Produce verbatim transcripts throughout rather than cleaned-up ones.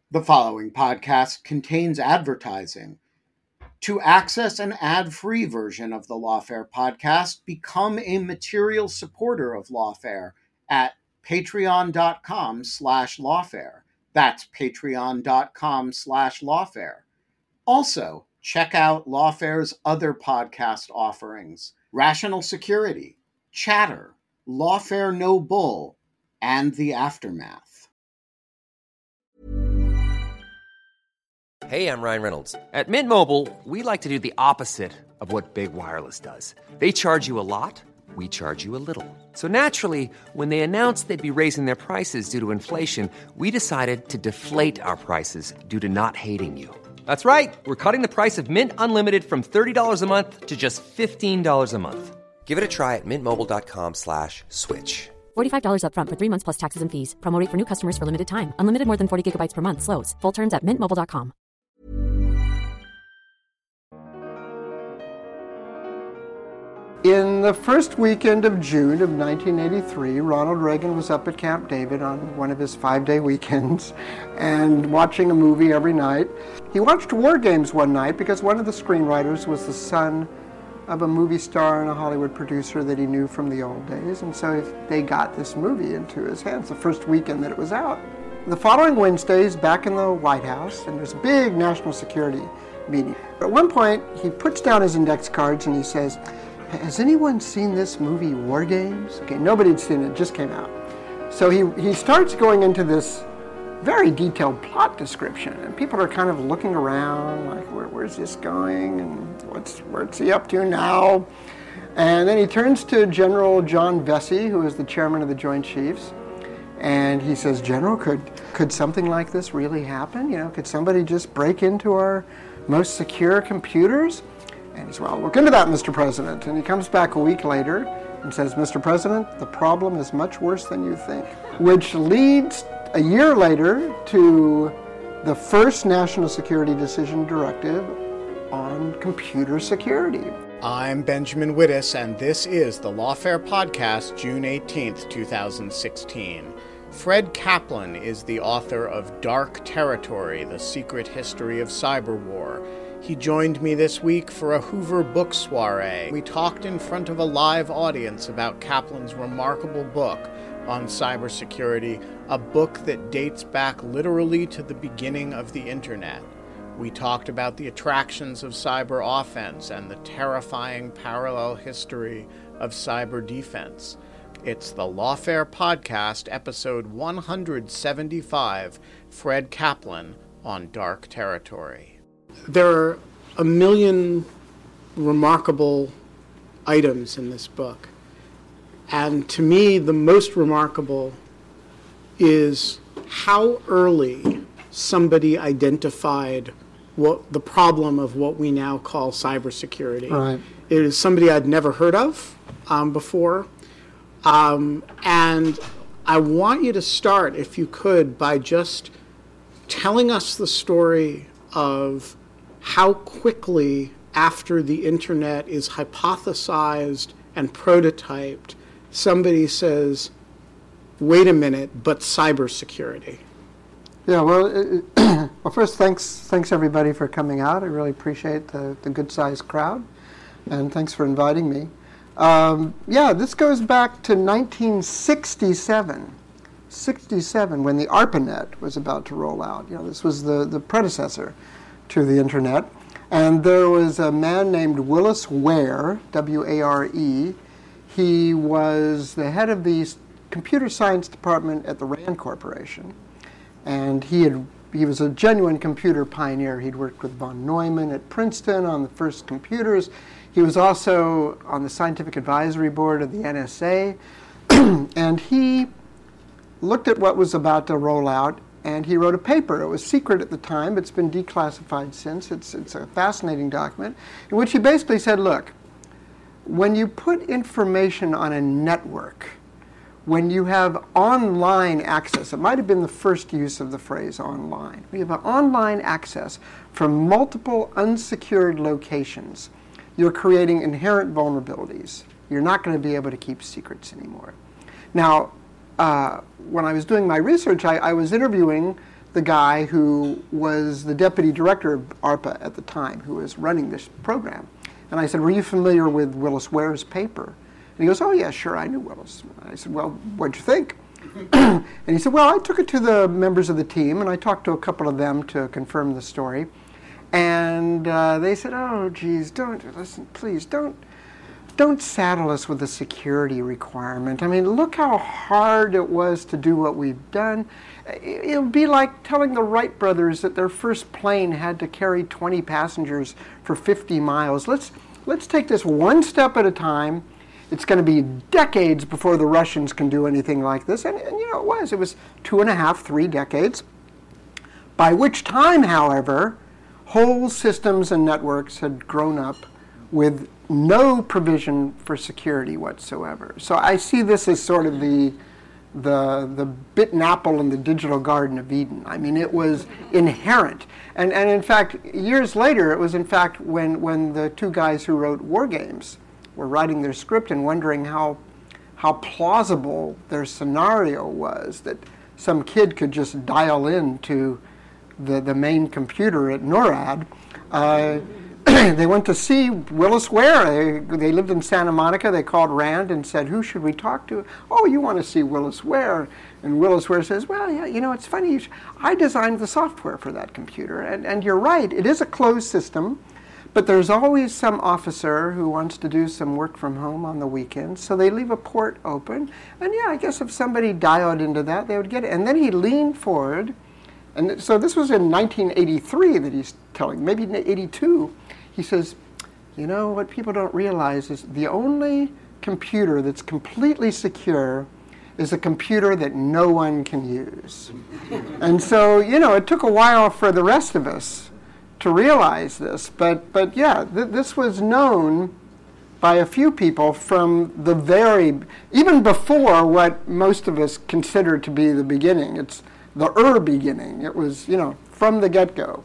The following podcast contains advertising. To access an ad-free version of the Lawfare podcast, become a material supporter of Lawfare at patreon.com slash lawfare. That's patreon.com slash lawfare. Also, check out Lawfare's other podcast offerings: Rational Security, Chatter, Lawfare No Bull, and The Aftermath. Hey, I'm Ryan Reynolds. At Mint Mobile, we like to do the opposite of what Big Wireless does. They charge you a lot, we charge you a little. So naturally, when they announced they'd be raising their prices due to inflation, we decided to deflate our prices due to not hating you. That's right. We're cutting the price of Mint Unlimited from thirty dollars a month to just fifteen dollars a month. Give it a try at mintmobile.com slash switch. forty-five dollars up front for three months plus taxes and fees. Promo rate for new customers for limited time. Unlimited more than forty gigabytes per month. Slows full terms at mint mobile dot com. In the first weekend of June of nineteen eighty-three, Ronald Reagan was up at Camp David on one of his five-day weekends and watching a movie every night. He watched War Games one night because one of the screenwriters was the son of a movie star and a Hollywood producer that he knew from the old days, and so they got this movie into his hands the first weekend that it was out. The following Wednesday, he's back in the White House, and there's a big national security meeting. At one point, he puts down his index cards and he says, "Has anyone seen this movie, War Games?" Okay, nobody had seen it, it just came out. So he, he starts going into this very detailed plot description, and people are kind of looking around, like, Where, where's this going, and what's, what's he up to now? And then he turns to General John Vesey, who is the chairman of the Joint Chiefs, and he says, "General, could, could something like this really happen? You know, could somebody just break into our most secure computers?" And he says, "Well, look into that, Mister President." And he comes back a week later and says, "Mister President, the problem is much worse than you think." Which leads a year later to the first National Security Decision Directive on computer security. I'm Benjamin Wittes, and this is the Lawfare Podcast, June eighteenth, twenty sixteen. Fred Kaplan is the author of Dark Territory, The Secret History of Cyber War. He joined me this week for a Hoover Book Soiree. We talked in front of a live audience about Kaplan's remarkable book on cybersecurity, a book that dates back literally to the beginning of the internet. We talked about the attractions of cyber offense and the terrifying parallel history of cyber defense. It's the Lawfare Podcast, episode one seventy-five, Fred Kaplan on Dark Territory. There are a million remarkable items in this book. And to me, the most remarkable is how early somebody identified what the problem of what we now call cybersecurity. Right. It is somebody I'd never heard of um, before. Um, and I want you to start, if you could, by just telling us the story of how quickly after the internet is hypothesized and prototyped, somebody says, "Wait a minute, but cybersecurity." Yeah, well, it, well, first, thanks, thanks everybody for coming out. I really appreciate the, the good-sized crowd, and thanks for inviting me. Um, yeah, this goes back to nineteen sixty-seven, sixty-seven, when the ARPANET was about to roll out. You know, this was the, the predecessor to the internet, and there was a man named Willis Ware, W A R E. He was the head of the computer science department at the RAND Corporation, and he had he was a genuine computer pioneer. He'd worked with von Neumann at Princeton on the first computers. He was also on the scientific advisory board of the N S A, and he looked at what was about to roll out, and he wrote a paper. It was secret at the time. It's been declassified since. It's, it's a fascinating document in which he basically said, look, when you put information on a network, when you have online access, it might have been the first use of the phrase online. We have online access from multiple unsecured locations. You're creating inherent vulnerabilities. You're not going to be able to keep secrets anymore. Now, uh, when I was doing my research, I, I was interviewing the guy who was the deputy director of ARPA at the time, who was running this program. And I said, were you familiar with Willis Ware's paper? And he goes, oh, yeah, sure, I knew Willis. I said, well, what'd you think? And he said, well, I took it to the members of the team, and I talked to a couple of them to confirm the story. And uh, they said, oh, geez, don't, listen, please, don't, don't saddle us with a security requirement. I mean, look how hard it was to do what we've done. It would be like telling the Wright brothers that their first plane had to carry twenty passengers for fifty miles. Let's, let's take this one step at a time. It's going to be decades before the Russians can do anything like this. And, and you know, it was. It was two and a half, three decades. By which time, however, whole systems and networks had grown up with no provision for security whatsoever. So I see this as sort of the the the bitten apple in the digital Garden of Eden. I mean, it was inherent. And and in fact, years later, it was in fact when, when the two guys who wrote War Games were writing their script and wondering how how plausible their scenario was, that some kid could just dial in to the, the main computer at NORAD. Uh, they went to see Willis Ware. They, they lived in Santa Monica. They called Rand and said, who should we talk to? Oh, you want to see Willis Ware? And Willis Ware says, well, yeah, you know, it's funny. You I designed the software for that computer. And, and you're right. It is a closed system. But there's always some officer who wants to do some work from home on the weekends. So they leave a port open. And yeah, I guess if somebody dialed into that, they would get it. And then he leaned forward. And so this was in nineteen eighty-three that he's telling, maybe eighty-two. He says, you know, what people don't realize is the only computer that's completely secure is a computer that no one can use. And so, you know, it took a while for the rest of us to realize this. But, but yeah, th- this was known by a few people from the very, even before what most of us consider to be the beginning. It's the er beginning. It was, you know, from the get-go.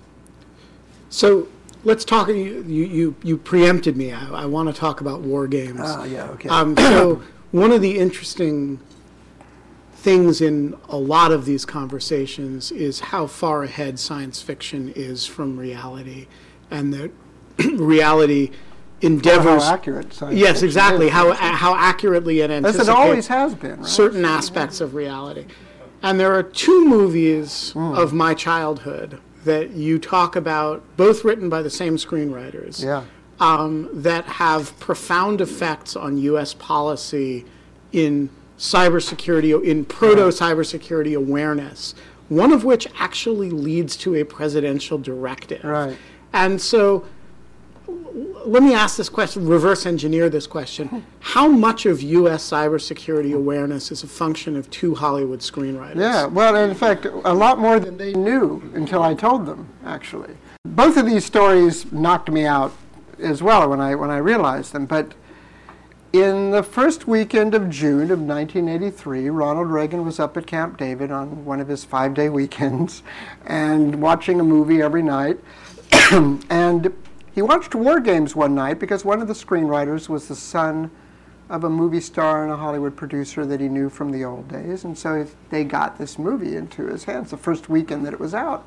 So let's talk. You you, you preempted me. I, I want to talk about War Games. Oh, yeah, okay. Um, so one of the interesting things in a lot of these conversations is how far ahead science fiction is from reality, and that reality endeavors. Or how accurate science yes, fiction exactly. is. How how accurately it anticipates. As it always has been, right? Certain aspects of reality. And there are two movies mm. of my childhood that you talk about, both written by the same screenwriters, yeah. um, that have profound effects on U S policy in cybersecurity, in proto-cybersecurity awareness, one of which actually leads to a presidential directive. Right. And so let me ask this question, reverse engineer this question. How much of U S cybersecurity awareness is a function of two Hollywood screenwriters? Yeah, well, in fact, a lot more than they knew until I told them, actually. Both of these stories knocked me out as well when I when I realized them. But in the first weekend of June of nineteen eighty-three, Ronald Reagan was up at Camp David on one of his five-day weekends and watching a movie every night. And he watched War Games one night because one of the screenwriters was the son of a movie star and a Hollywood producer that he knew from the old days. And so they got this movie into his hands the first weekend that it was out.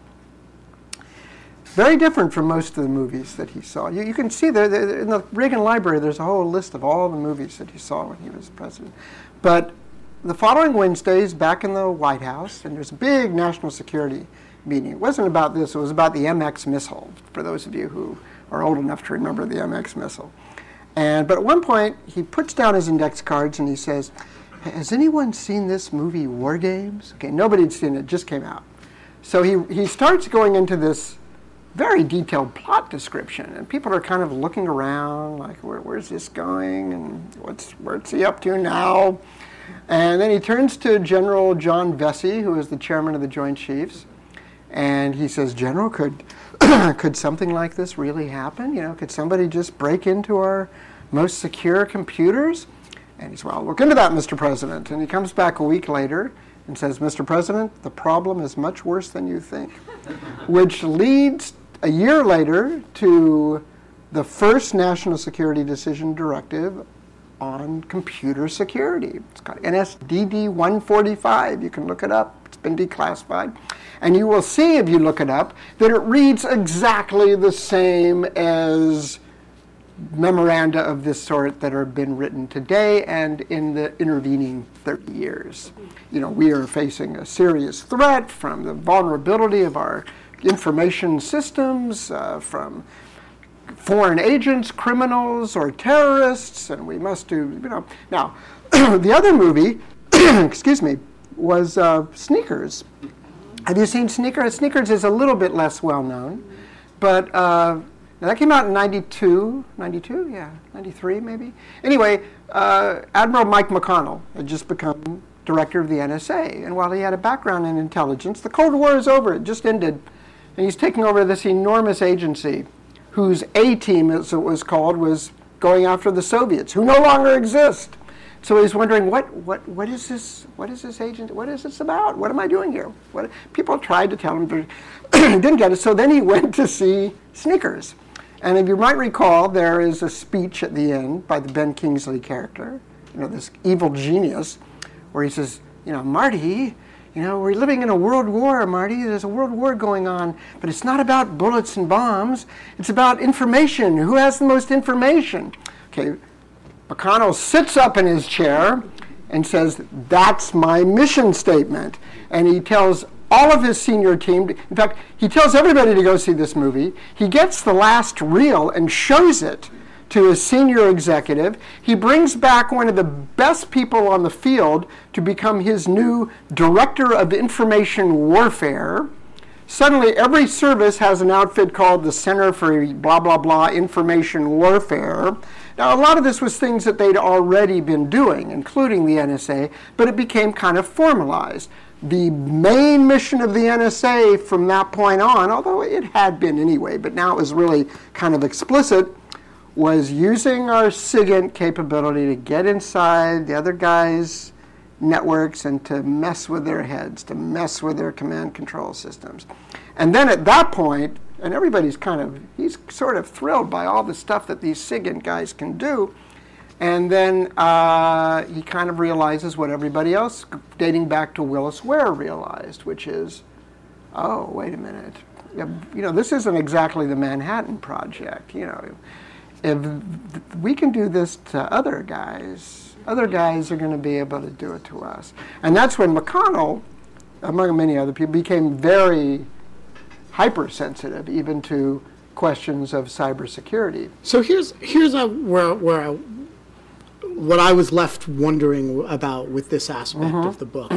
Very different from most of the movies that he saw. You, you can see there, there in the Reagan Library, there's a whole list of all the movies that he saw when he was president. But the following Wednesday, he's back in the White House, and there's a big national security meeting. It wasn't about this, it was about the M X missile, for those of you who are old enough to remember the M X missile. And but at one point, he puts down his index cards and he says, has anyone seen this movie, War Games? Okay, nobody had seen it, it just came out. So he, he starts going into this very detailed plot description, and people are kind of looking around, like, Where, where's this going, and what's what's he up to now? And then he turns to General John Vesey, who is the chairman of the Joint Chiefs, and he says, General, could could something like this really happen? You know, could somebody just break into our most secure computers? And he says, well, look into that, Mister President. And he comes back a week later and says, Mister President, the problem is much worse than you think, which leads a year later to the first National Security Decision Directive on computer security. It's called N S D D one forty-five. You can look it up. It's been declassified. And you will see, if you look it up, that it reads exactly the same as memoranda of this sort that have been written today and in the intervening thirty years. You know, we are facing a serious threat from the vulnerability of our information systems, uh, from foreign agents, criminals, or terrorists, and we must do, you know. Now, the other movie, excuse me, was uh, Sneakers. Have you seen Sneakers? Sneakers is a little bit less well known, but uh, now that came out in ninety-two, ninety-two, yeah, ninety-three maybe. Anyway, uh, Admiral Mike McConnell had just become director of the N S A, and while he had a background in intelligence, the Cold War is over, it just ended, and he's taking over this enormous agency whose A-team, as it was called, was going after the Soviets, who no longer exist. So he's wondering, what, what, what is this? What is this agent? What is this about? What am I doing here? What? People tried to tell him, but didn't get it. So then he went to see Sneakers. And if you might recall, there is a speech at the end by the Ben Kingsley character, you know, this evil genius, where he says, you know, Marty, you know, we're living in a world war, Marty. There's a world war going on, but it's not about bullets and bombs. It's about information. Who has the most information? Okay, McConnell sits up in his chair and says, that's my mission statement. And he tells all of his senior team, in fact, he tells everybody to go see this movie. He gets the last reel and shows it to his senior executive. He brings back one of the best people on the field to become his new director of information warfare. Suddenly, every service has an outfit called the Center for blah, blah, blah Information Warfare. Now, a lot of this was things that they'd already been doing, including the N S A, but it became kind of formalized. The main mission of the N S A from that point on, although it had been anyway, but now it was really kind of explicit, was using our SIGINT capability to get inside the other guys' networks and to mess with their heads, to mess with their command control systems. And then at that point, and everybody's kind of, he's sort of thrilled by all the stuff that these SIGINT guys can do. And then uh, he kind of realizes what everybody else, dating back to Willis Ware, realized, which is, oh, wait a minute. You know, this isn't exactly the Manhattan Project. You know, if we can do this to other guys, other guys are going to be able to do it to us. And that's when McConnell, among many other people, became very hypersensitive, even to questions of cybersecurity. So here's here's a, where where I, what I was left wondering about with this aspect mm-hmm. of the book.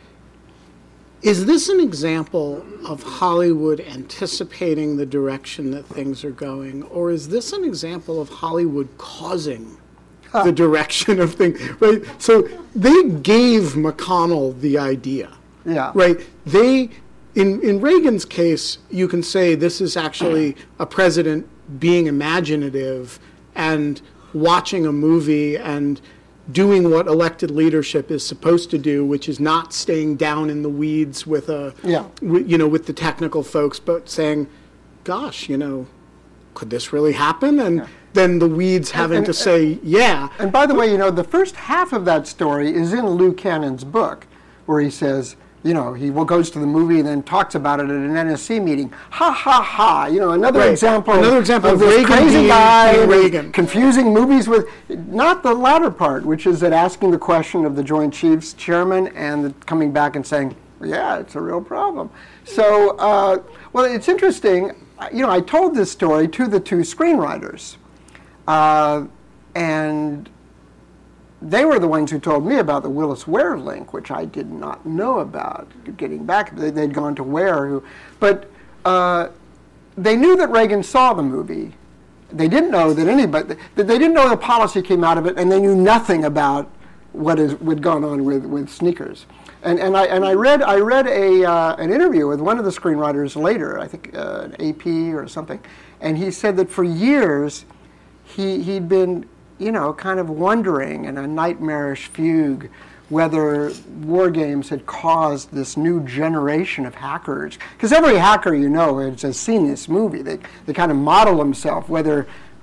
Is this an example of Hollywood anticipating the direction that things are going, or is this an example of Hollywood causing huh. the direction of things? Right. So they gave McConnell the idea. Yeah. Right. They. In, in Reagan's case, you can say this is actually a president being imaginative and watching a movie and doing what elected leadership is supposed to do, which is not staying down in the weeds with a, yeah. w- you know, with the technical folks, but saying, "Gosh, you know, could this really happen?" And yeah. then the weeds having and, and, to say, "Yeah." And by the way, you know, the first half of that story is in Lou Cannon's book, where he says, you know, he goes to the movie and then talks about it at an N S C meeting. Ha, ha, ha. You know, another right. example, another example of, of this Reagan crazy being, guy being Reagan. confusing movies with, not the latter part, which is that asking the question of the Joint Chiefs chairman and the, coming back and saying, yeah, it's a real problem. So, uh, well, it's interesting. You know, I told this story to the two screenwriters. Uh, and they were the ones who told me about the Willis Ware link, which I did not know about. Getting back, they'd gone to Ware, who, but uh, they knew that Reagan saw the movie. They didn't know that anybody. They didn't know the policy came out of it, and they knew nothing about what is what had gone on with, with Sneakers. And and I and I read I read a uh, an interview with one of the screenwriters later, I think uh, an A P or something, and he said that for years he he'd been, you know, kind of wondering in a nightmarish fugue whether war games had caused this new generation of hackers. Because every hacker, you know, has, has seen this movie. They they kind of model themselves, whether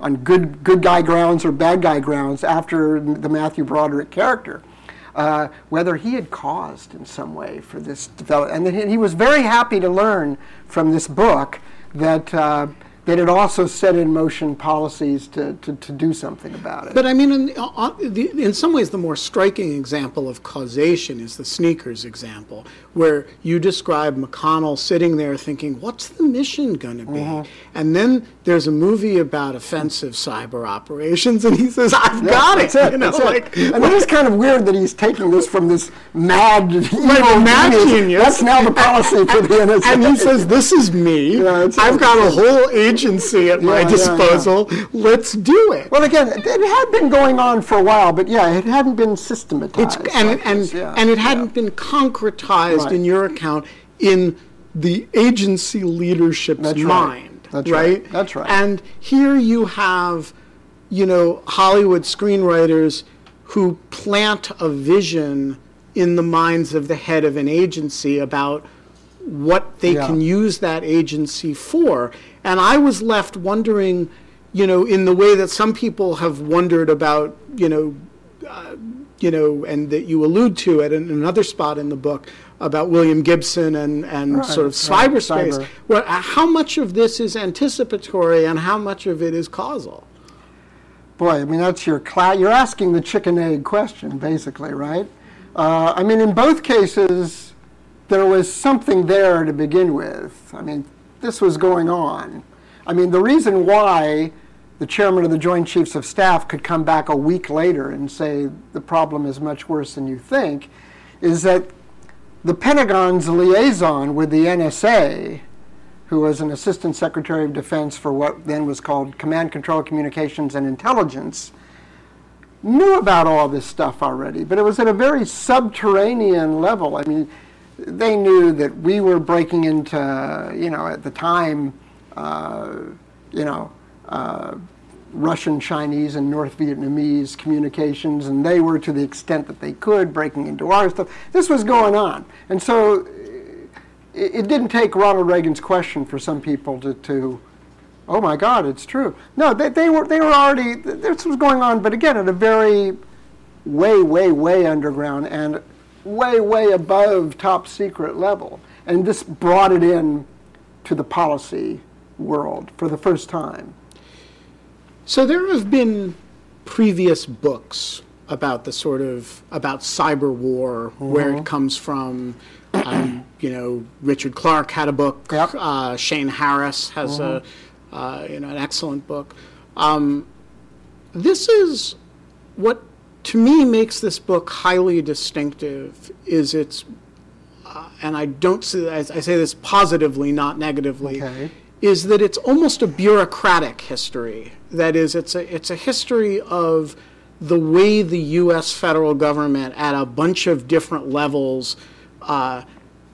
on good good guy grounds or bad guy grounds after the Matthew Broderick character, uh, whether he had caused in some way for this development. And that he, he was very happy to learn from this book that uh, that it also set in motion policies to, to, to do something about it. But I mean, in, uh, the, in some ways, the more striking example of causation is the sneakers example, where you describe McConnell sitting there thinking, what's the mission going to be? Mm-hmm. And then there's a movie about offensive cyber operations, and he says, I've yeah, got it. it. You know, it. like, and it is kind of weird that he's taking this from this mad, evil mad genius. genius. That's now the policy for the N S A. And he says, this is me. Yeah, I've got a whole agency at my yeah, disposal. Yeah, yeah. Let's do it. Well, again, it had been going on for a while, but yeah, it hadn't been systematized. It's, and, like and, this, yeah, and it hadn't yeah. been concretized Right. in your account in the agency leadership's That's right. mind. That's right. right. That's right. And here you have, you know, Hollywood screenwriters who plant a vision in the minds of the head of an agency about what they Yeah. can use that agency for. And I was left wondering, you know, in the way that some people have wondered about, you know, uh, you know, and that you allude to it in another spot in the book about William Gibson and, and Right, sort of right, cyberspace. cyber. Well, how much of this is anticipatory and how much of it is causal? Boy, I mean, that's your cla- you're asking the chicken egg question, basically, right? Uh, I mean, in both cases, there was something there to begin with. I mean, this was going on. I mean, the reason why the chairman of the Joint Chiefs of Staff could come back a week later and say the problem is much worse than you think is that the Pentagon's liaison with the N S A, who was an assistant secretary of defense for what then was called Command, Control, Communications, and Intelligence, knew about all this stuff already, but it was at a very subterranean level. I mean, they knew that we were breaking into, you know, at the time, uh, you know, uh, Russian, Chinese, and North Vietnamese communications, and they were, to the extent that they could, breaking into our stuff. This was going on. And so it, it didn't take Ronald Reagan's question for some people to, to oh my God, it's true. No, they, they were they were already, this was going on, but again, at a very way, way, way underground and way, way above top secret level. And this brought it in to the policy world for the first time. So there have been previous books about the sort of, about cyber war, mm-hmm. where it comes from. Um, you know, Richard Clarke had a book. Yep. Uh, Shane Harris has mm-hmm. a, uh, you know, an excellent book. Um, this is what, to me, makes this book highly distinctive. Is its, uh, and I don't say, I, I say this positively, not negatively. Okay. Is that it's almost a bureaucratic history. That is, it's a it's a history of the way the U S federal government at a bunch of different levels uh,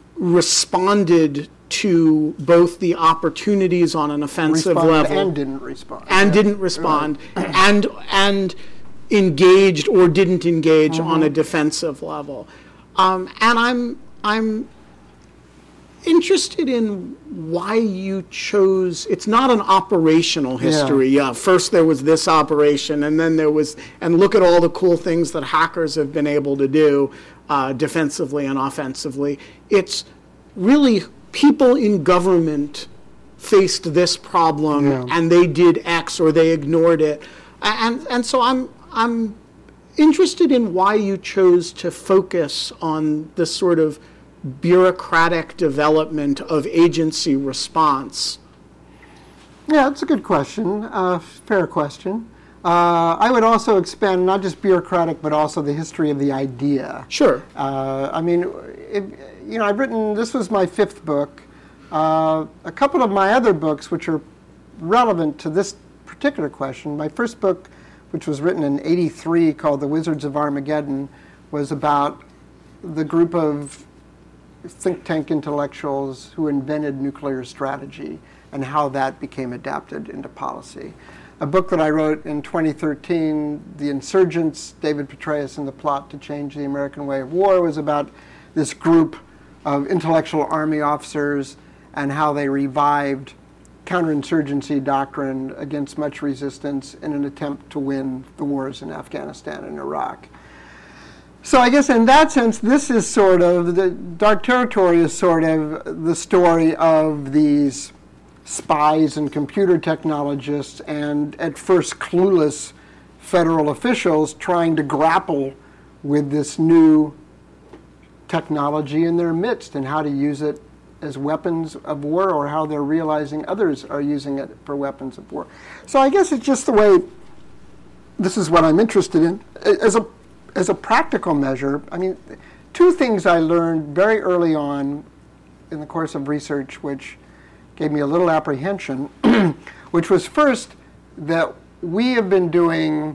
responded to both the opportunies on an offensive Responded level and didn't respond. and yeah. didn't respond right. and and engaged or didn't engage mm-hmm. on a defensive level. Um, and I'm I'm. interested in why you chose, it's not an operational history. Yeah. yeah, first there was this operation, and then there was, and look at all the cool things that hackers have been able to do uh, defensively and offensively. It's really people in government faced this problem, yeah. and they did X or they ignored it. And and so I'm I'm interested in why you chose to focus on this sort of bureaucratic development of agency response. Yeah, that's a good question, uh, fair question. Uh, I would also expand not just bureaucratic, but also the history of the idea. Sure. Uh, I mean, it, you know, I've written, this was my fifth book. Uh, a couple of my other books, which are relevant to this particular question, my first book, which was written in eighty-three, called The Wizards of Armageddon, was about the group of think tank intellectuals who invented nuclear strategy and how that became adapted into policy. A book that I wrote in twenty thirteen, The Insurgents, David Petraeus and the Plot to Change the American Way of War, was about this group of intellectual army officers and how they revived counterinsurgency doctrine against much resistance in an attempt to win the wars in Afghanistan and Iraq. So I guess in that sense, this is sort of, the Dark Territory is sort of the story of these spies and computer technologists and at first clueless federal officials trying to grapple with this new technology in their midst and how to use it as weapons of war, or how they're realizing others are using it for weapons of war. So I guess it's just the way, this is what I'm interested in. As a, as a practical measure, I mean, two things I learned very early on in the course of research which gave me a little apprehension, which was first that we have been doing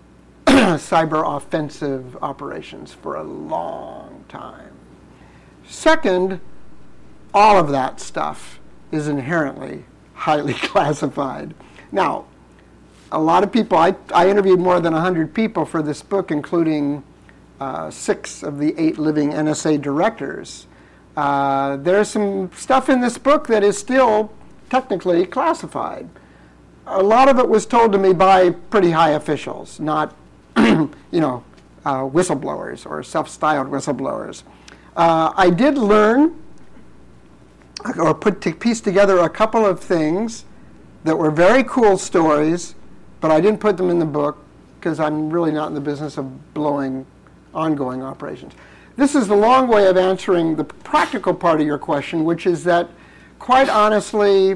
cyber offensive operations for a long time. Second, all of that stuff is inherently highly classified. Now, a lot of people, I, I interviewed more than one hundred people for this book, including uh, six of the eight living N S A directors. Uh, there's some stuff in this book that is still technically classified. A lot of it was told to me by pretty high officials, not, you know, uh, whistleblowers or self-styled whistleblowers. Uh, I did learn or put to piece together a couple of things that were very cool stories, but I didn't put them in the book because I'm really not in the business of blowing ongoing operations. This is the long way of answering the practical part of your question, which is that, quite honestly,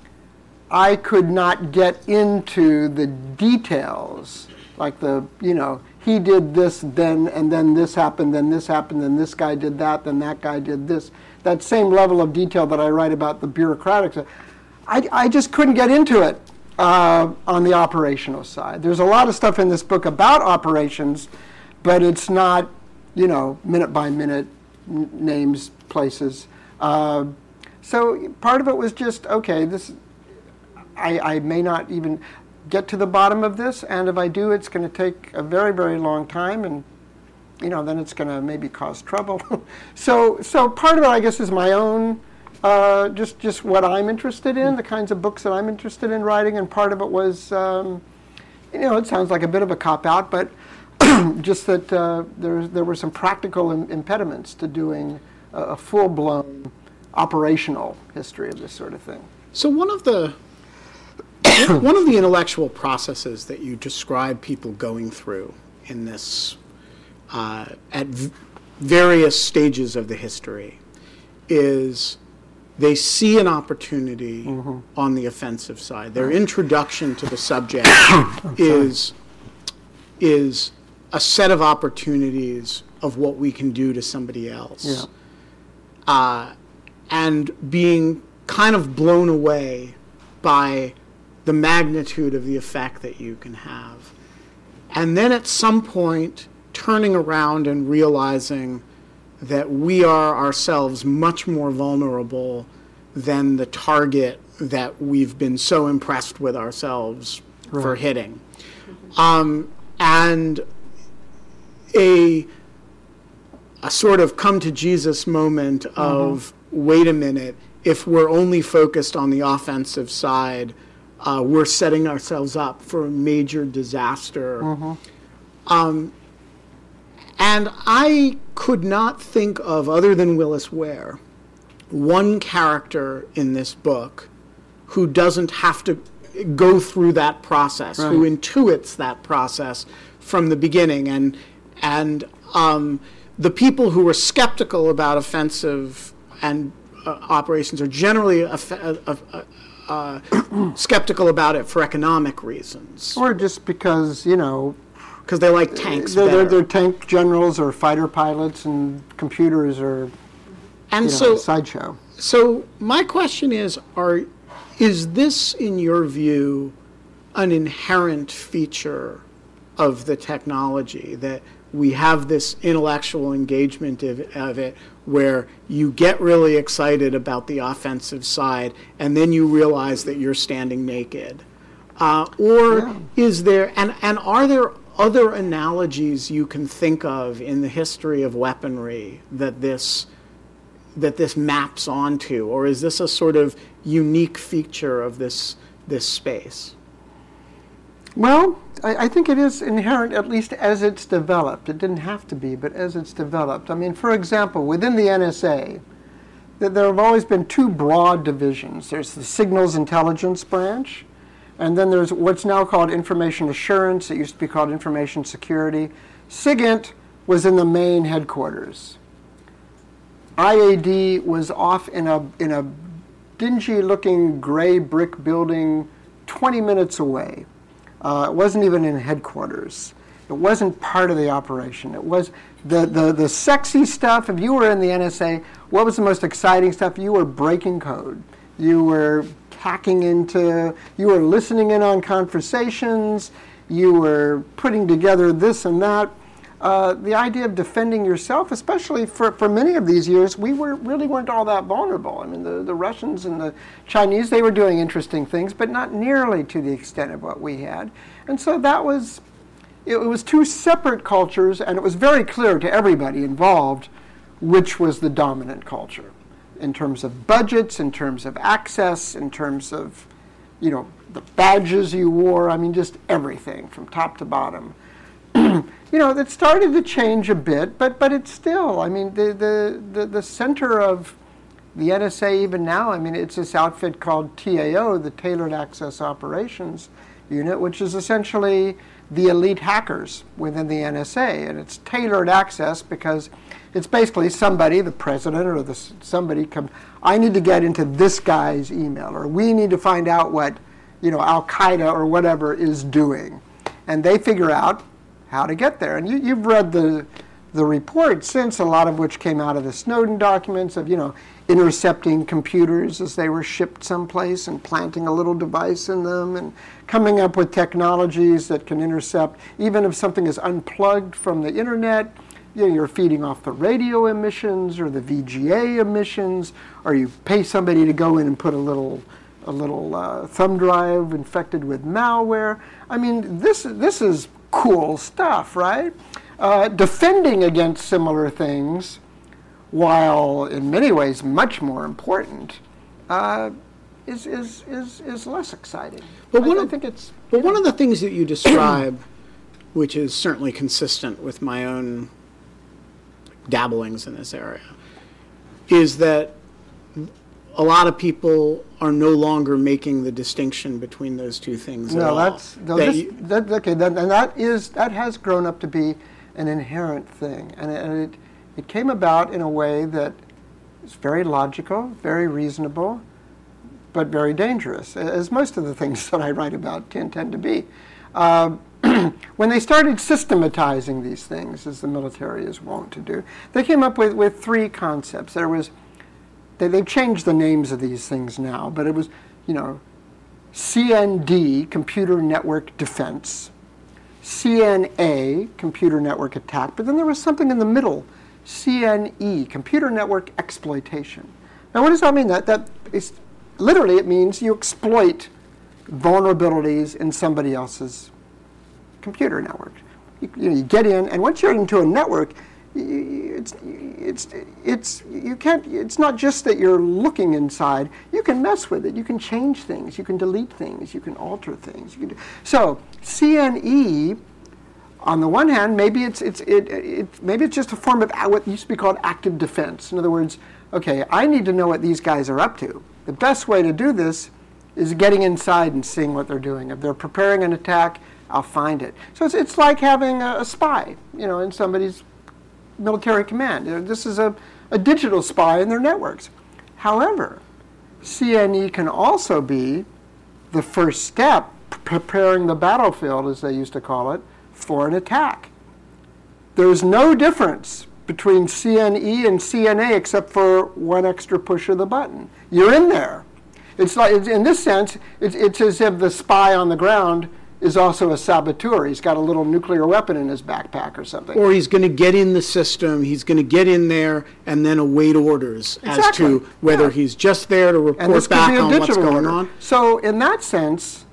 I could not get into the details, like the, you know, he did this then, and then this happened, then this happened, then this guy did that, then that guy did this. That same level of detail that I write about the bureaucratic stuff, I, I just couldn't get into it uh, on the operational side. There's a lot of stuff in this book about operations, but it's not, you know, minute by minute n- names, places. Uh, so part of it was just, okay, this, I, I may not even get to the bottom of this, and if I do, it's going to take a very, very long time, and you know, then it's going to maybe cause trouble. so, so part of it, I guess, is my own, uh, just just what I'm interested in, the kinds of books that I'm interested in writing, and part of it was, um, you know, it sounds like a bit of a cop-out, but just that uh, there there were some practical im- impediments to doing a, a full-blown operational history of this sort of thing. So one of the one of the intellectual processes that you describe people going through in this uh, at v- various stages of the history is they see an opportunity mm-hmm. on the offensive side. Their introduction to the subject is is a set of opportunities of what we can do to somebody else. Yeah. Uh, and being kind of blown away by the magnitude of the effect that you can have. And then at some point, turning around and realizing that we are ourselves much more vulnerable than the target that we've been so impressed with ourselves right. for hitting. Um, and a, a sort of come to Jesus moment of, mm-hmm. wait a minute, if we're only focused on the offensive side, uh, we're setting ourselves up for a major disaster. Mm-hmm. Um, and I could not think of, other than Willis Ware, one character in this book who doesn't have to go through that process, right. who intuits that process from the beginning. And and um, the people who were skeptical about offensive and uh, operations are generally uh, uh, uh, uh, skeptical about it for economic reasons. Or just because, you know, because they like tanks they're, better. They're, they're tank generals or fighter pilots, and computers are and you know, so, a sideshow. So my question is, are is this, in your view, an inherent feature of the technology, that we have this intellectual engagement of, of it where you get really excited about the offensive side and then you realize that you're standing naked? Uh, or yeah. is there, and, and are there other analogies you can think of in the history of weaponry that this that this maps onto? Or is this a sort of unique feature of this this space? Well, I, I think it is inherent, at least as it's developed. It didn't have to be, but as it's developed. I mean, for example, within the N S A, th- there have always been two broad divisions. There's the Signals Intelligence Branch, and then there's what's now called Information Assurance. It used to be called Information Security. SIGINT was in the main headquarters. I A D was off in a in a dingy-looking gray brick building twenty minutes away. Uh, it wasn't even in headquarters. It wasn't part of the operation. It was the, the, the sexy stuff. If you were in the N S A, what was the most exciting stuff? You were breaking code. You were hacking into, you were listening in on conversations. You were putting together this and that. Uh, the idea of defending yourself, especially for, for many of these years, we were really weren't all that vulnerable. I mean, the, the Russians and the Chinese, they were doing interesting things, but not nearly to the extent of what we had. And so that was, it was two separate cultures, and it was very clear to everybody involved which was the dominant culture in terms of budgets, in terms of access, in terms of, you know, the badges you wore. I mean, just everything from top to bottom. You know, it started to change a bit, but but it's still, I mean, the, the, the, the center of the N S A even now, I mean, it's this outfit called T A O, the Tailored Access Operations Unit, which is essentially the elite hackers within the N S A. And it's tailored access because it's basically somebody, the president or the somebody, come, I need to get into this guy's email, or we need to find out what, you know, Al-Qaeda or whatever is doing. And they figure out how to get there. And you, you've read the the report since, a lot of which came out of the Snowden documents of, you know, intercepting computers as they were shipped someplace and planting a little device in them and coming up with technologies that can intercept, even if something is unplugged from the internet, you know, you're feeding off the radio emissions or the V G A emissions, or you pay somebody to go in and put a little a little uh, thumb drive infected with malware. I mean, this this is cool stuff, right? Uh, defending against similar things, while in many ways much more important, uh, is, is is is less exciting. But one I, of, I think it's. But one of the things that you describe, which is certainly consistent with my own dabblings in this area, is that a lot of people are no longer making the distinction between those two things. No, at all. that's no, that this, you, that, okay, that, and that is that has grown up to be an inherent thing, and, it, and it it came about in a way that is very logical, very reasonable, but very dangerous, as most of the things that I write about tend, tend to be. Uh, when they started systematizing these things, as the military is wont to do, they came up with, with three concepts. There was They, they've changed the names of these things now, but it was, you know, C N D, Computer Network Defense, C N A, Computer Network Attack, but then there was something in the middle, C N E, Computer Network Exploitation. Now, what does that mean? That, that is, literally, it means you exploit vulnerabilities in somebody else's computer network. You, you know, you get in, and once you're into a network, It's it's it's you can't. It's not just that you're looking inside. You can mess with it. You can change things. You can delete things. You can alter things. You can do. So C N E, on the one hand, maybe it's it's it, it maybe it's just a form of what used to be called active defense. In other words, okay, I need to know what these guys are up to. The best way to do this is getting inside and seeing what they're doing. If they're preparing an attack, I'll find it. So it's it's like having a, a spy, you know, in somebody's military command. This is a, a digital spy in their networks. However, C N E can also be the first step, preparing the battlefield, as they used to call it, for an attack. There's no difference between C N E and C N A except for one extra push of the button. You're in there. It's like, it's, in this sense, it's, it's as if the spy on the ground is also a saboteur. He's got a little nuclear weapon in his backpack or something. Or he's going to get in the system, he's going to get in there and then await orders exactly. as to whether yeah. he's just there to report back on what's going order. on. So in that sense,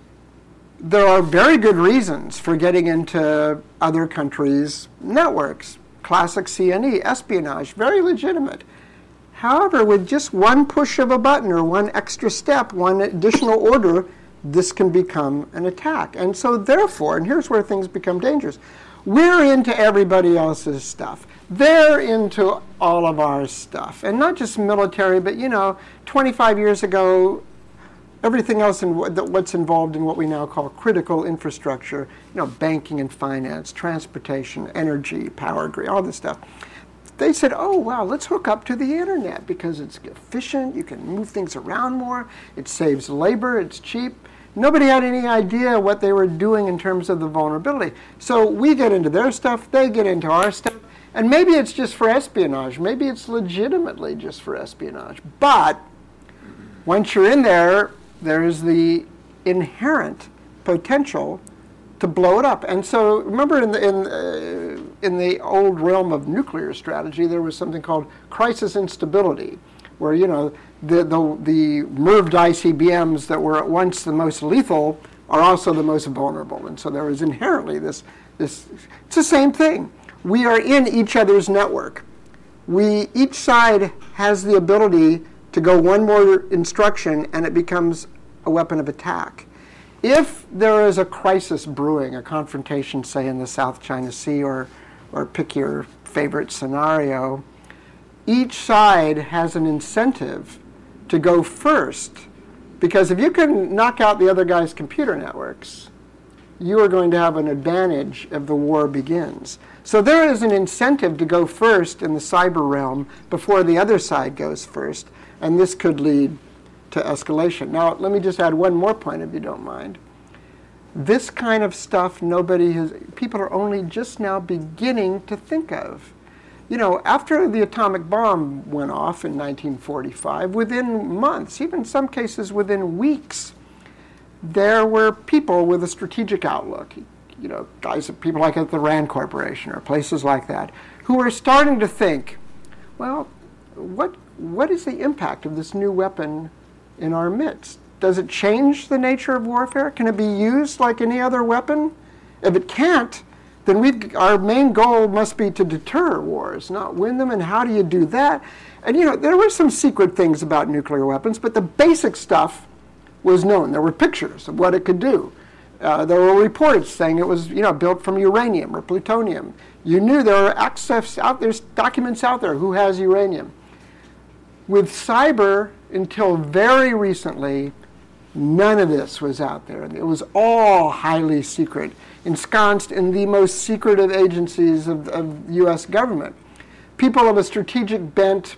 there are very good reasons for getting into other countries' networks. Classic C N E, espionage, very legitimate. However, with just one push of a button or one extra step, one additional order, this can become an attack. And so therefore, and here's where things become dangerous, we're into everybody else's stuff. They're into all of our stuff. And not just military, but, you know, twenty-five years ago, everything else in what's involved in what we now call critical infrastructure, you know, banking and finance, transportation, energy, power grid, all this stuff. They said, oh, wow, let's hook up to the internet because it's efficient, you can move things around more, it saves labor, it's cheap. Nobody had any idea what they were doing in terms of the vulnerability. So we get into their stuff, they get into our stuff, and maybe it's just for espionage, maybe it's legitimately just for espionage. But once you're in there, there's the inherent potential to blow it up. And so remember in the, in, uh, in the old realm of nuclear strategy, there was something called crisis instability, where, you know, the, the, the merved I C B Ms that were at once the most lethal are also the most vulnerable. And so there is inherently this, this, it's the same thing. We are in each other's network. We, each side has the ability to go one more instruction and it becomes a weapon of attack. If there is a crisis brewing, a confrontation, say, in the South China Sea, or, or pick your favorite scenario, each side has an incentive to go first, because if you can knock out the other guy's computer networks, you are going to have an advantage if the war begins. So there is an incentive to go first in the cyber realm before the other side goes first, and this could lead to escalation. Now, let me just add one more point, if you don't mind. This kind of stuff nobody has, people are only just now beginning to think of. You know, after the atomic bomb went off in nineteen forty-five, within months, even in some cases within weeks, there were people with a strategic outlook, you know, guys, people like at the RAND Corporation or places like that, who were starting to think, well, what what is the impact of this new weapon in our midst? Does it change the nature of warfare? Can it be used like any other weapon? If it can't, then we've, our main goal must be to deter wars, not win them. And how do you do that? And, you know, there were some secret things about nuclear weapons, but the basic stuff was known. There were pictures of what it could do. Uh, there were reports saying it was, you know, built from uranium or plutonium. You knew there were access out there's documents out there who has uranium. With cyber, until very recently, none of this was out there. It was all highly secret, ensconced in the most secretive agencies of, of U S government. People of a strategic bent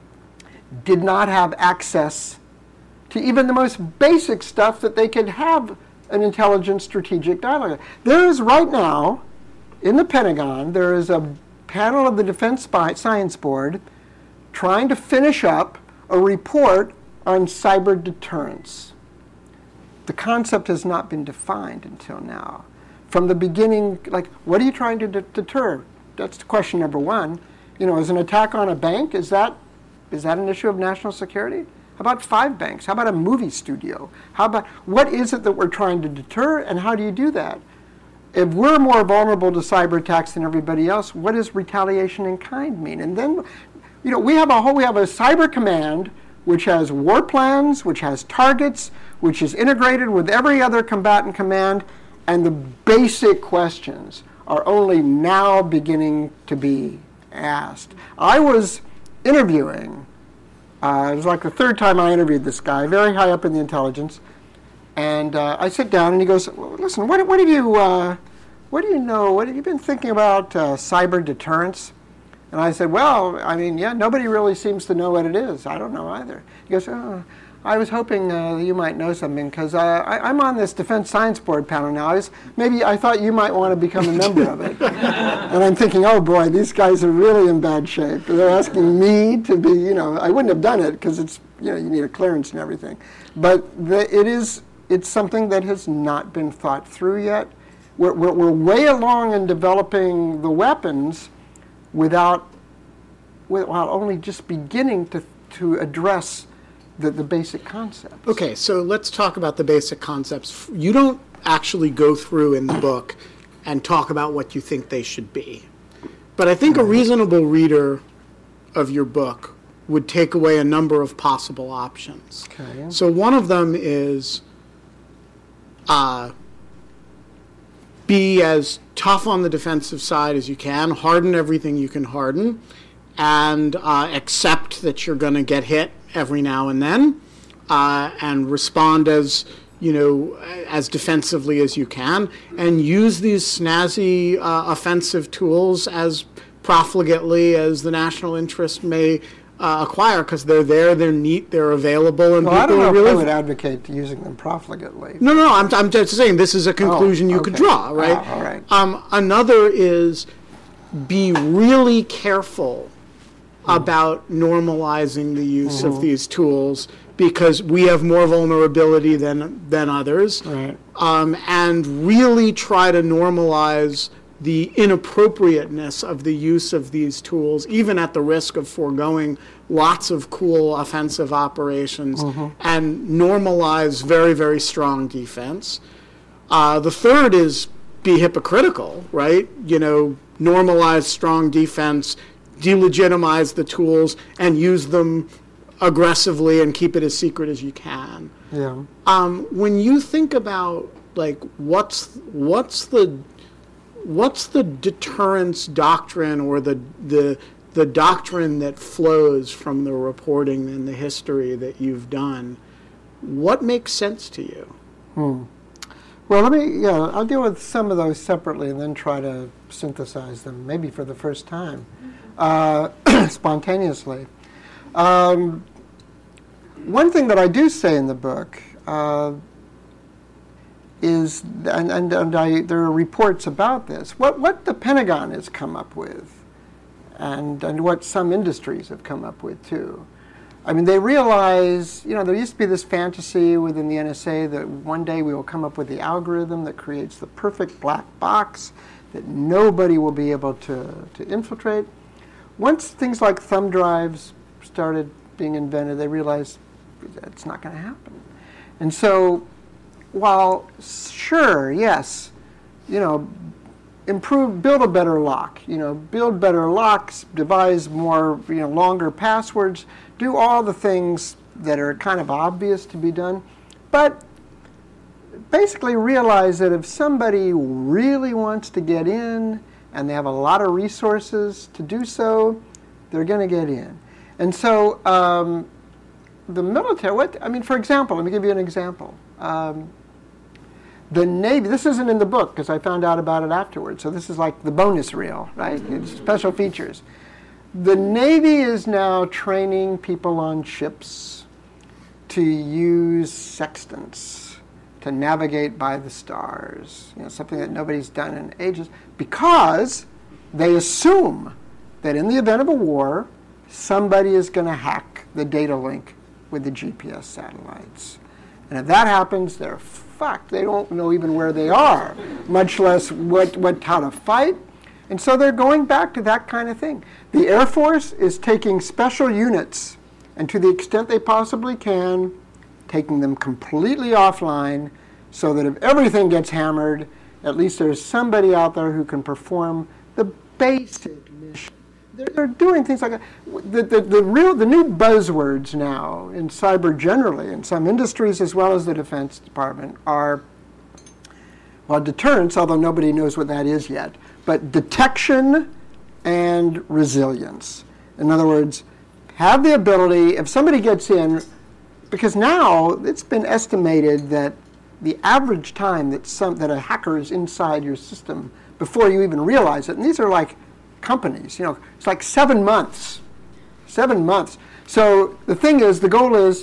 did not have access to even the most basic stuff that they could have an intelligent strategic dialogue. There is right now, in the Pentagon, there is a panel of the Defense Science Board trying to finish up a report on cyber deterrence. The concept has not been defined until now. From the beginning, like, what are you trying to de- deter? That's question number one. You know, is an attack on a bank, is that is that an issue of national security? How about five banks? How about a movie studio? How about, what is it that we're trying to deter, and how do you do that? If we're more vulnerable to cyber attacks than everybody else, what does retaliation in kind mean? And then, you know, we have a whole, we have a cyber command which has war plans, which has targets, which is integrated with every other combatant command, and the basic questions are only now beginning to be asked. I was interviewing, uh, it was like the third time I interviewed this guy, very high up in the intelligence, and uh, I sit down and he goes, well, listen, what, what have you, uh, what do you know, what have you been thinking about uh, cyber deterrence? And I said, well, I mean, yeah, nobody really seems to know what it is. I don't know either. He goes, oh, I was hoping uh, you might know something, because uh, I'm on this Defense Science Board panel now. I was, maybe I thought you might want to become a member of it. And I'm thinking, oh boy, these guys are really in bad shape. They're asking me to be, you know, I wouldn't have done it because it's, you know, you need a clearance and everything. But the, it is, it's something that has not been thought through yet. We're, we're, we're way along in developing the weapons without, while only just beginning to, to address the, the basic concepts. Okay, so let's talk about the basic concepts. You don't actually go through in the book and talk about what you think they should be. But I think a reasonable reader of your book would take away a number of possible options. Okay. So one of them is uh, be as tough on the defensive side as you can, harden everything you can harden, and uh, accept that you're going to get hit every now and then, uh, and respond as you know as defensively as you can, and use these snazzy uh, offensive tools as profligately as the national interest may uh, acquire, because they're there, they're neat, they're available, and well, I people don't know are if really I would advocate using them profligately. No, no, I'm, I'm just saying this is a conclusion Oh, you okay. could draw, right? Ah, all right. Um, another is be really careful about normalizing the use Mm-hmm. of these tools, because we have more vulnerability than than others, Right. um, and really try to normalize the inappropriateness of the use of these tools, even at the risk of foregoing lots of cool offensive operations, and normalize very, very strong defense. Uh, the third is be hypocritical, right? You know, normalize strong defense, delegitimize the tools, and use them aggressively and keep it as secret as you can. Yeah. Um, when you think about like what's what's the what's the deterrence doctrine, or the the the doctrine that flows from the reporting and the history that you've done, what makes sense to you? Hmm. Well, let me, yeah, I'll deal with some of those separately and then try to synthesize them, maybe for the first time, uh, spontaneously. Um, one thing that I do say in the book uh, is, and, and, and I, there are reports about this, what, what the Pentagon has come up with, and, and what some industries have come up with too. I mean, they realize, you know, there used to be this fantasy within the N S A that one day we will come up with the algorithm that creates the perfect black box that nobody will be able to, to infiltrate. Once things like thumb drives started being invented, they realized it's not going to happen. And so, while sure, yes, you know, improve, build a better lock, you know, build better locks, devise more, you know, longer passwords, do all the things that are kind of obvious to be done, but basically realize that if somebody really wants to get in and they have a lot of resources to do so, they're going to get in. And so um, the military, what, I mean, for example, let me give you an example. Um, The Navy, this isn't in the book because I found out about it afterwards, so this is like the bonus reel, right? It's special features. The Navy is now training people on ships to use sextants to navigate by the stars, you know, something that nobody's done in ages, because they assume that in the event of a war, somebody is going to hack the data link with the G P S satellites. And if that happens, they're fucked. They don't know even where they are, much less what, what how to fight. And so they're going back to that kind of thing. The Air Force is taking special units, and to the extent they possibly can, taking them completely offline, so that if everything gets hammered, at least there's somebody out there who can perform the basic mission. They're, they're doing things like that. The, the, the, real, the new buzzwords now in cyber generally, in some industries as well as the Defense Department, are, well, deterrence, although nobody knows what that is yet, but detection and resilience. In other words, have the ability, if somebody gets in, because now it's been estimated that the average time that some that a hacker is inside your system before you even realize it, and these are like companies, you know, it's like seven months. Seven months. So the thing is, the goal is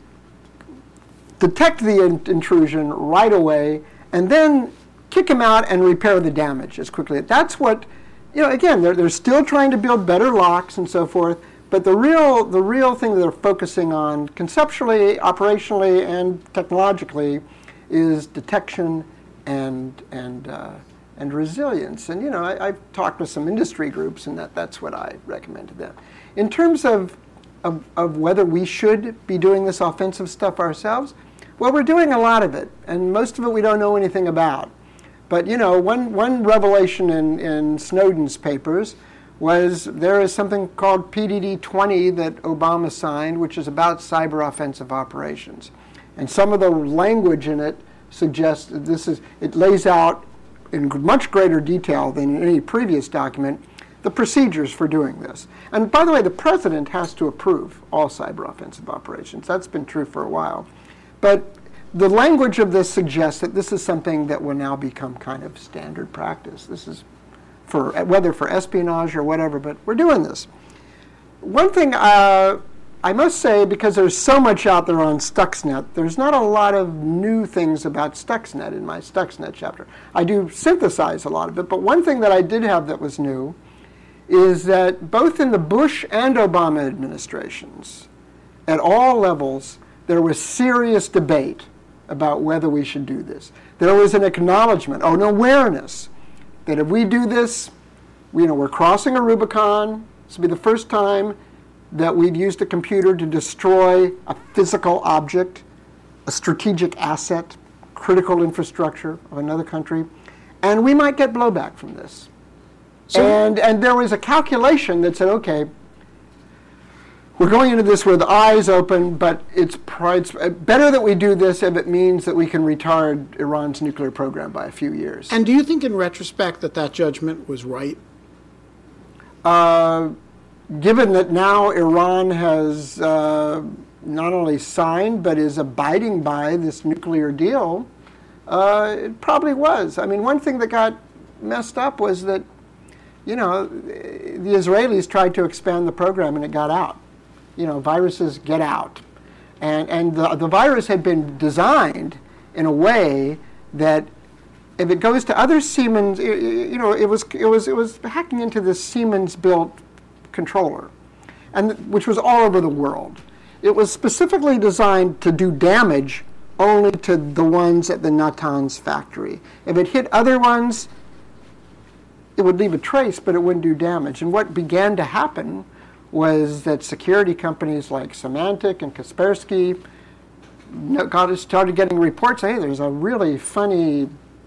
detect the in- intrusion right away, and then kick them out and repair the damage as quickly. That's what, you know, again, they're, they're still trying to build better locks and so forth, but the real, the real thing that they're focusing on conceptually, operationally, and technologically is detection and, and, uh, and resilience. And, you know, I, I've talked with some industry groups, and that, that's what I recommend to them. In terms of, of, of whether we should be doing this offensive stuff ourselves, well, we're doing a lot of it, and most of it we don't know anything about. But, you know, one, one revelation in, in Snowden's papers was there is something called P D D twenty that Obama signed, which is about cyber offensive operations. And some of the language in it suggests that this is, it lays out in much greater detail than in any previous document the procedures for doing this. And by the way, the president has to approve all cyber offensive operations. That's been true for a while. But the language of this suggests that this is something that will now become kind of standard practice. This is for, whether for espionage or whatever, but we're doing this. One thing uh, I must say, because there's so much out there on Stuxnet, there's not a lot of new things about Stuxnet in my Stuxnet chapter. I do synthesize a lot of it, but one thing that I did have that was new is that both in the Bush and Obama administrations, at all levels, there was serious debate about whether we should do this. There was an acknowledgement, oh, an awareness, that if we do this, you know, we're crossing a Rubicon. This will be the first time that we've used a computer to destroy a physical object, a strategic asset, critical infrastructure of another country, and we might get blowback from this. So, and and there was a calculation that said, okay, we're going into this with eyes open, but it's, it's better that we do this if it means that we can retard Iran's nuclear program by a few years. And do you think in retrospect that that judgment was right? Uh, given that now Iran has uh, not only signed but is abiding by this nuclear deal, uh, it probably was. I mean, one thing that got messed up was that, you know, the Israelis tried to expand the program and it got out. You know, viruses get out. And and the, the virus had been designed in a way that if it goes to other Siemens, you know, it was it was it was hacking into this Siemens-built controller, and which was all over the world. It was specifically designed to do damage only to the ones at the Natanz factory. If it hit other ones, it would leave a trace, but it wouldn't do damage. And what began to happen was that security companies like Symantec and Kaspersky got started getting reports, hey, there's a really funny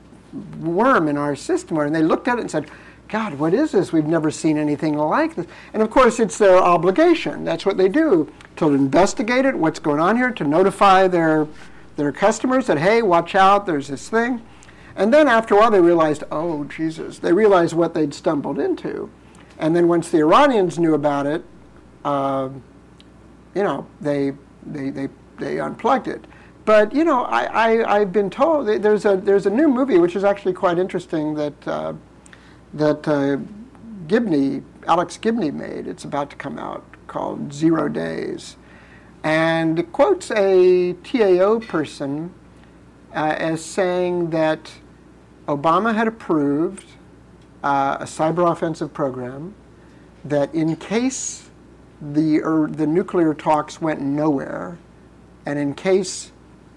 worm in our system, and they looked at it and said, God, what is this? We've never seen anything like this. And of course, it's their obligation. That's what they do, to investigate it, what's going on here, to notify their their customers that, hey, watch out, there's this thing. And then after a while, they realized, oh, Jesus, they realized what they'd stumbled into. And then once the Iranians knew about it, uh, you know, they, they they they unplugged it. But you know, I, I I've been told that there's a there's a new movie which is actually quite interesting that uh, that uh, Gibney Alex Gibney made. It's about to come out, called Zero Days, and it quotes a T A O person uh, as saying that Obama had approved uh, a cyber offensive program that in case the er, the nuclear talks went nowhere, and in case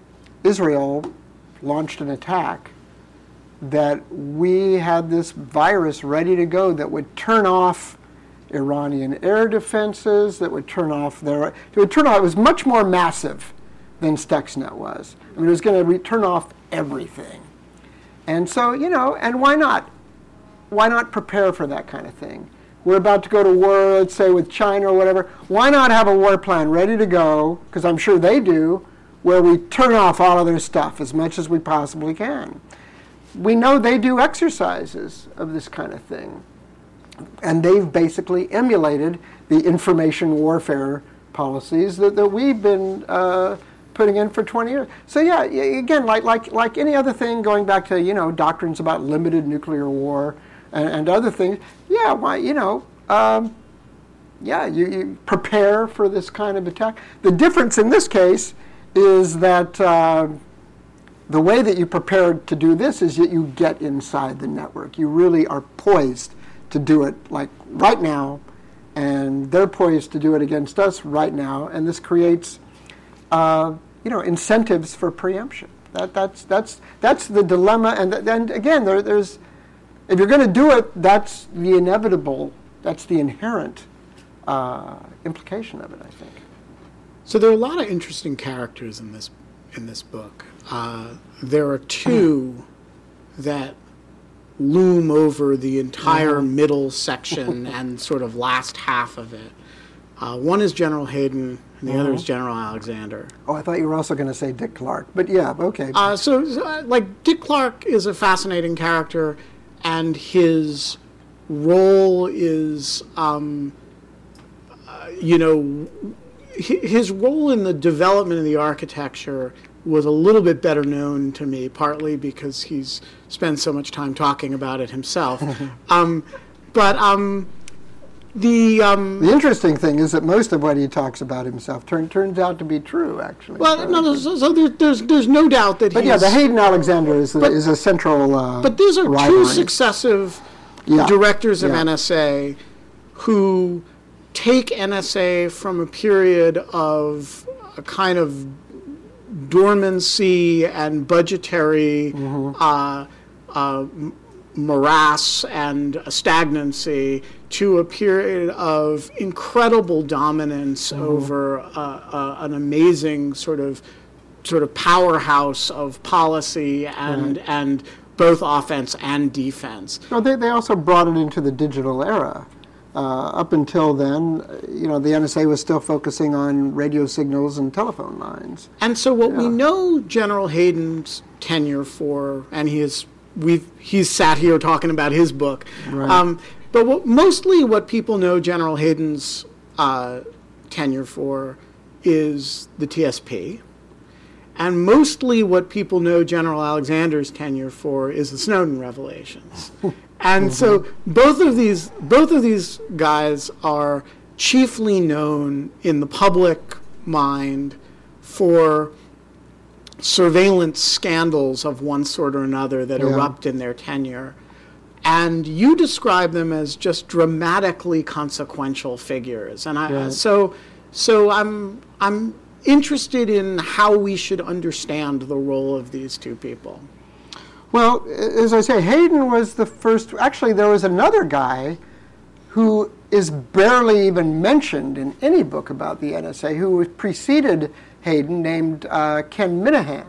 Israel launched an attack, that we had this virus ready to go that would turn off Iranian air defenses, that would turn off their, it would turn off, it was much more massive than Stuxnet was. I mean, it was going to re- turn off everything. And so, you know, and why not? Why not prepare for that kind of thing? We're about to go to war, let's say, with China or whatever. Why not have a war plan ready to go, because I'm sure they do, where we turn off all of their stuff as much as we possibly can. We know they do exercises of this kind of thing. And they've basically emulated the information warfare policies that, that we've been uh, putting in for twenty years. So yeah, again, like like like any other thing, going back to, you know, doctrines about limited nuclear war and, and other things, yeah, why, you know, um, yeah, you, you prepare for this kind of attack. The difference in this case is that uh, the way that you prepare to do this is that you get inside the network. You really are poised to do it, like right now, and they're poised to do it against us right now, and this creates, uh, you know, incentives for preemption. That that's that's that's the dilemma, and th- and again, there, there's, if you're going to do it, that's the inevitable, that's the inherent uh, implication of it, I think. So there are a lot of interesting characters in this in this book. Uh, there are two that loom over the entire middle section and sort of last half of it. Uh, one is General Hayden, and the mm-hmm. other is General Alexander. Oh, I thought you were also going to say Dick Clark, but yeah, okay. Uh, so, so, like, Dick Clark is a fascinating character, and his role is, um, uh, you know, his role in the development of the architecture was a little bit better known to me, partly because he's spent so much time talking about it himself. um, but um, the um, the interesting thing is that most of what he talks about himself turn, turns out to be true, actually. Well, no, so, so there, there's there's no doubt that. But he's, yeah, the Hayden Alexander is a, but, is a central. Uh, but these are rivalry. two successive yeah. directors of yeah. N S A who take N S A from a period of a kind of dormancy and budgetary mm-hmm. uh, uh, morass and stagnancy to a period of incredible dominance mm-hmm. over uh, uh, an amazing sort of sort of powerhouse of policy and right. and both offense and defense. Well, they they also brought it into the digital era. Uh, up until then, you know, the N S A was still focusing on radio signals and telephone lines. And so what yeah. we know General Hayden's tenure for, and he is, we've, he's sat here talking about his book, right. um, but what, mostly what people know General Hayden's uh, tenure for is the T S P. And mostly what people know General Alexander's tenure for is the Snowden revelations. And mm-hmm. so both of these both of these guys are chiefly known in the public mind for surveillance scandals of one sort or another that yeah. erupt in their tenure. And you describe them as just dramatically consequential figures. And I right. so so I'm I'm interested in how we should understand the role of these two people. Well, as I say, Hayden was the first. Actually, there was another guy who is barely even mentioned in any book about the N S A, who preceded Hayden, named uh, Ken Minahan,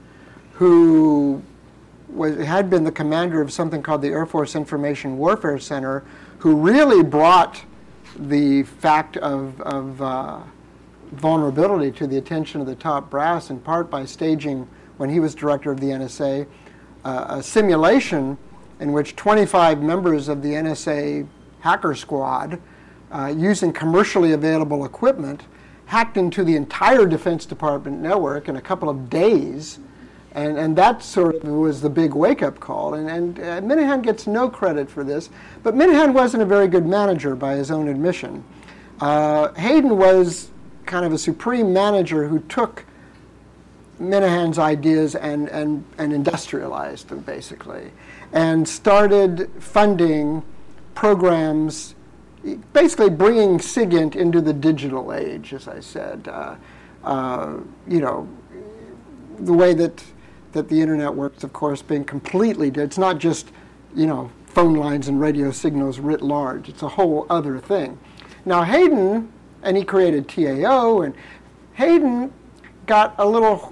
who was, had been the commander of something called the Air Force Information Warfare Center, who really brought the fact of, of uh, vulnerability to the attention of the top brass, in part by staging, when he was director of the N S A, Uh, a simulation in which twenty-five members of the N S A hacker squad, uh, using commercially available equipment, hacked into the entire Defense Department network in a couple of days. And, and that sort of was the big wake-up call. And, and uh, Minahan gets no credit for this. But Minahan wasn't a very good manager by his own admission. Uh, Hayden was kind of a supreme manager who took Minahan's ideas and, and, and industrialized them, basically, and started funding programs, basically bringing SIGINT into the digital age, as I said. Uh, uh, you know, the way that that the internet works, of course, being completely, it's not just, you know, phone lines and radio signals writ large. It's a whole other thing. Now, Hayden, and he created T A O, and Hayden got a little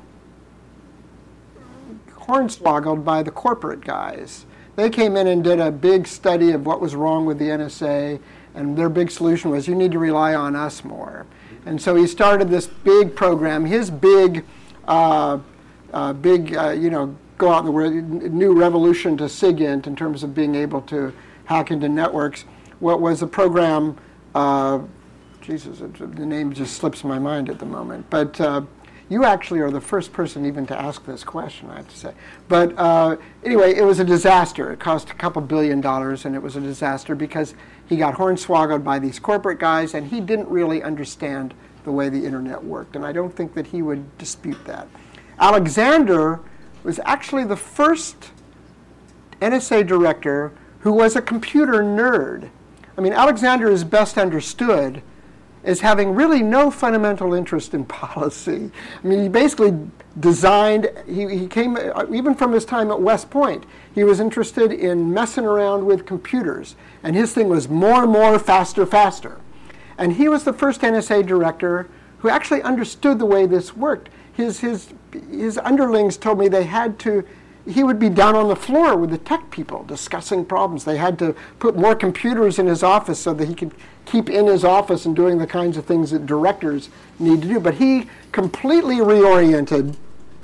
hornswoggled by the corporate guys. They came in and did a big study of what was wrong with the N S A, and their big solution was, you need to rely on us more. And so he started this big program. His big, uh, uh, big, uh, you know, go out in the world, new revolution to SIGINT in terms of being able to hack into networks. What was a program, uh, Jesus, the name just slips my mind at the moment, but uh, you actually are the first person even to ask this question, I have to say. But uh, anyway, it was a disaster. It cost a couple billion dollars, and it was a disaster because he got hornswoggled by these corporate guys, and he didn't really understand the way the internet worked. And I don't think that he would dispute that. Alexander was actually the first N S A director who was a computer nerd. I mean, Alexander is best understood as having really no fundamental interest in policy. I mean, he basically designed, he, he came, even from his time at West Point, he was interested in messing around with computers. And his thing was more, more, faster, faster. And he was the first N S A director who actually understood the way this worked. His, his, his underlings told me they had to he would be down on the floor with the tech people discussing problems. They had to put more computers in his office so that he could keep in his office and doing the kinds of things that directors need to do. But he completely reoriented.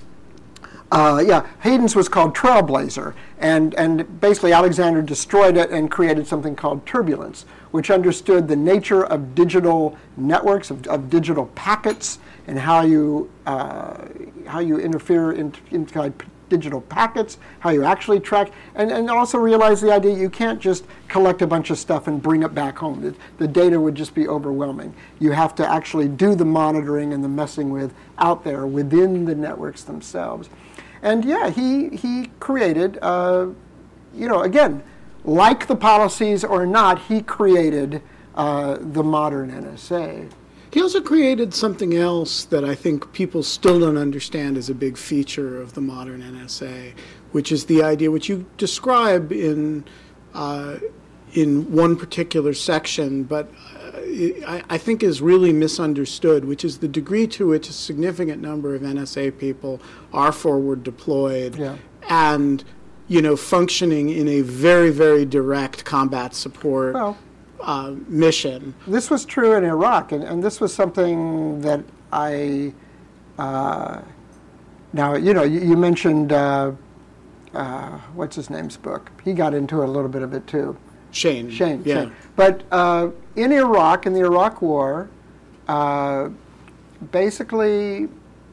Uh, yeah, Hayden's was called Trailblazer, and, and basically Alexander destroyed it and created something called Turbulence, which understood the nature of digital networks, of, of digital packets, and how you uh, how you interfere in, inside digital packets, how you actually track, and, and also realize the idea you can't just collect a bunch of stuff and bring it back home. The, the data would just be overwhelming. You have to actually do the monitoring and the messing with out there within the networks themselves. And yeah, he he created, uh, you know, again, like the policies or not, he created uh, the modern N S A. He also created something else that I think people still don't understand as a big feature of the modern N S A, which is the idea which you describe in uh, in one particular section, but uh, I, I think is really misunderstood, which is the degree to which a significant number of N S A people are forward deployed yeah. and, you know, functioning in a very, very direct combat support well, uh, mission. This was true in Iraq, and, and this was something that I, uh, now, you know, you, you mentioned, uh, uh, what's his name's book? He got into a little bit of it too. Shane. Shane, yeah. Shane. But uh, in Iraq, in the Iraq War, uh, basically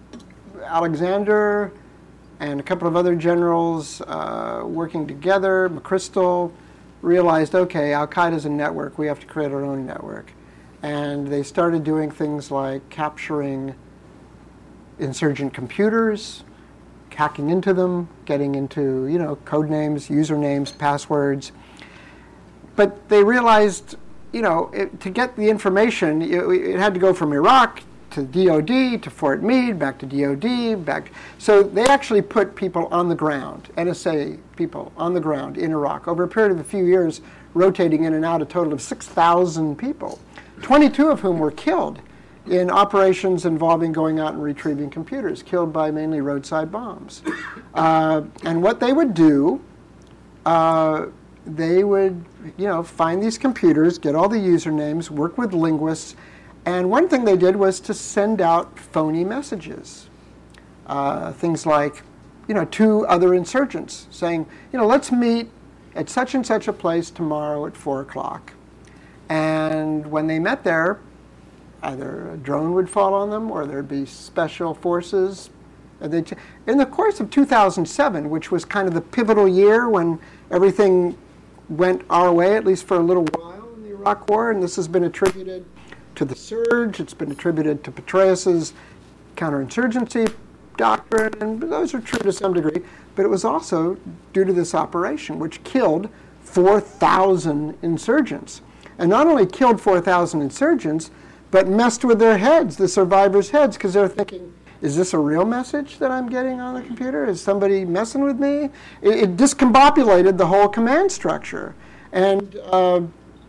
Alexander and a couple of other generals uh, working together, McChrystal, realized, okay, Al-Qaeda's a network, we have to create our own network. And they started doing things like capturing insurgent computers, hacking into them, getting into, you know, code names, usernames, passwords. But they realized, you know, it, to get the information, it, it had to go from Iraq to D O D, to Fort Meade, back to D O D, back. So they actually put people on the ground, N S A people on the ground in Iraq, over a period of a few years, rotating in and out, a total of six thousand people, twenty-two of whom were killed in operations involving going out and retrieving computers, killed by mainly roadside bombs. Uh, and what they would do, uh, they would, you know, find these computers, get all the usernames, work with linguists, and one thing they did was to send out phony messages. Uh, things like, you know, to other insurgents, saying, you know, let's meet at such and such a place tomorrow at four o'clock. And when they met there, either a drone would fall on them or there'd be special forces. And they, in the course of two thousand seven, which was kind of the pivotal year when everything went our way, at least for a little while in the Iraq War, and this has been attributed to the surge, it's been attributed to Petraeus's counterinsurgency doctrine, and those are true to some degree, but it was also due to this operation, which killed four thousand insurgents. And not only killed four thousand insurgents, but messed with their heads, the survivors' heads, because they're thinking, is this a real message that I'm getting on the computer? Is somebody messing with me? It, it discombobulated the whole command structure. And uh,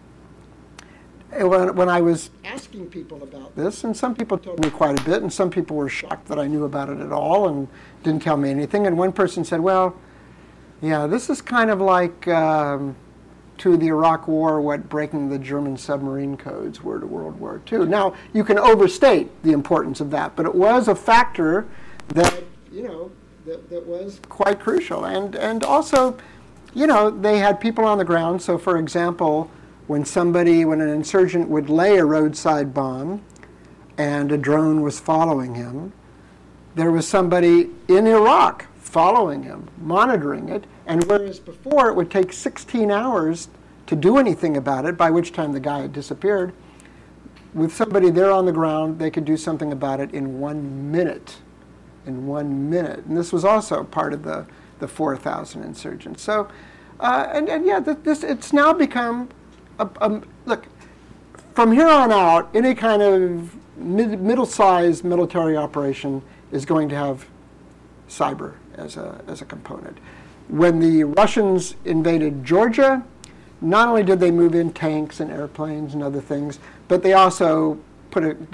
when, when I was asking people about this, and some people told me quite a bit, and some people were shocked that I knew about it at all and didn't tell me anything. And one person said, well, yeah, this is kind of like um, to the Iraq War what breaking the German submarine codes were to World War Two. Now, you can overstate the importance of that, but it was a factor that, you know, that, that was quite crucial. And, and also, you know, they had people on the ground. So, for example, when somebody, when an insurgent would lay a roadside bomb and a drone was following him, there was somebody in Iraq following him, monitoring it, and whereas before it would take sixteen hours to do anything about it, by which time the guy had disappeared, with somebody there on the ground, they could do something about it in one minute. In one minute. And this was also part of the, the four thousand insurgents. So, uh, and, and yeah, this it's now become, a, a, look, from here on out, any kind of mid, middle-sized military operation is going to have cyber as a as a component. When the Russians invaded Georgia, not only did they move in tanks and airplanes and other things, but they also put a, did a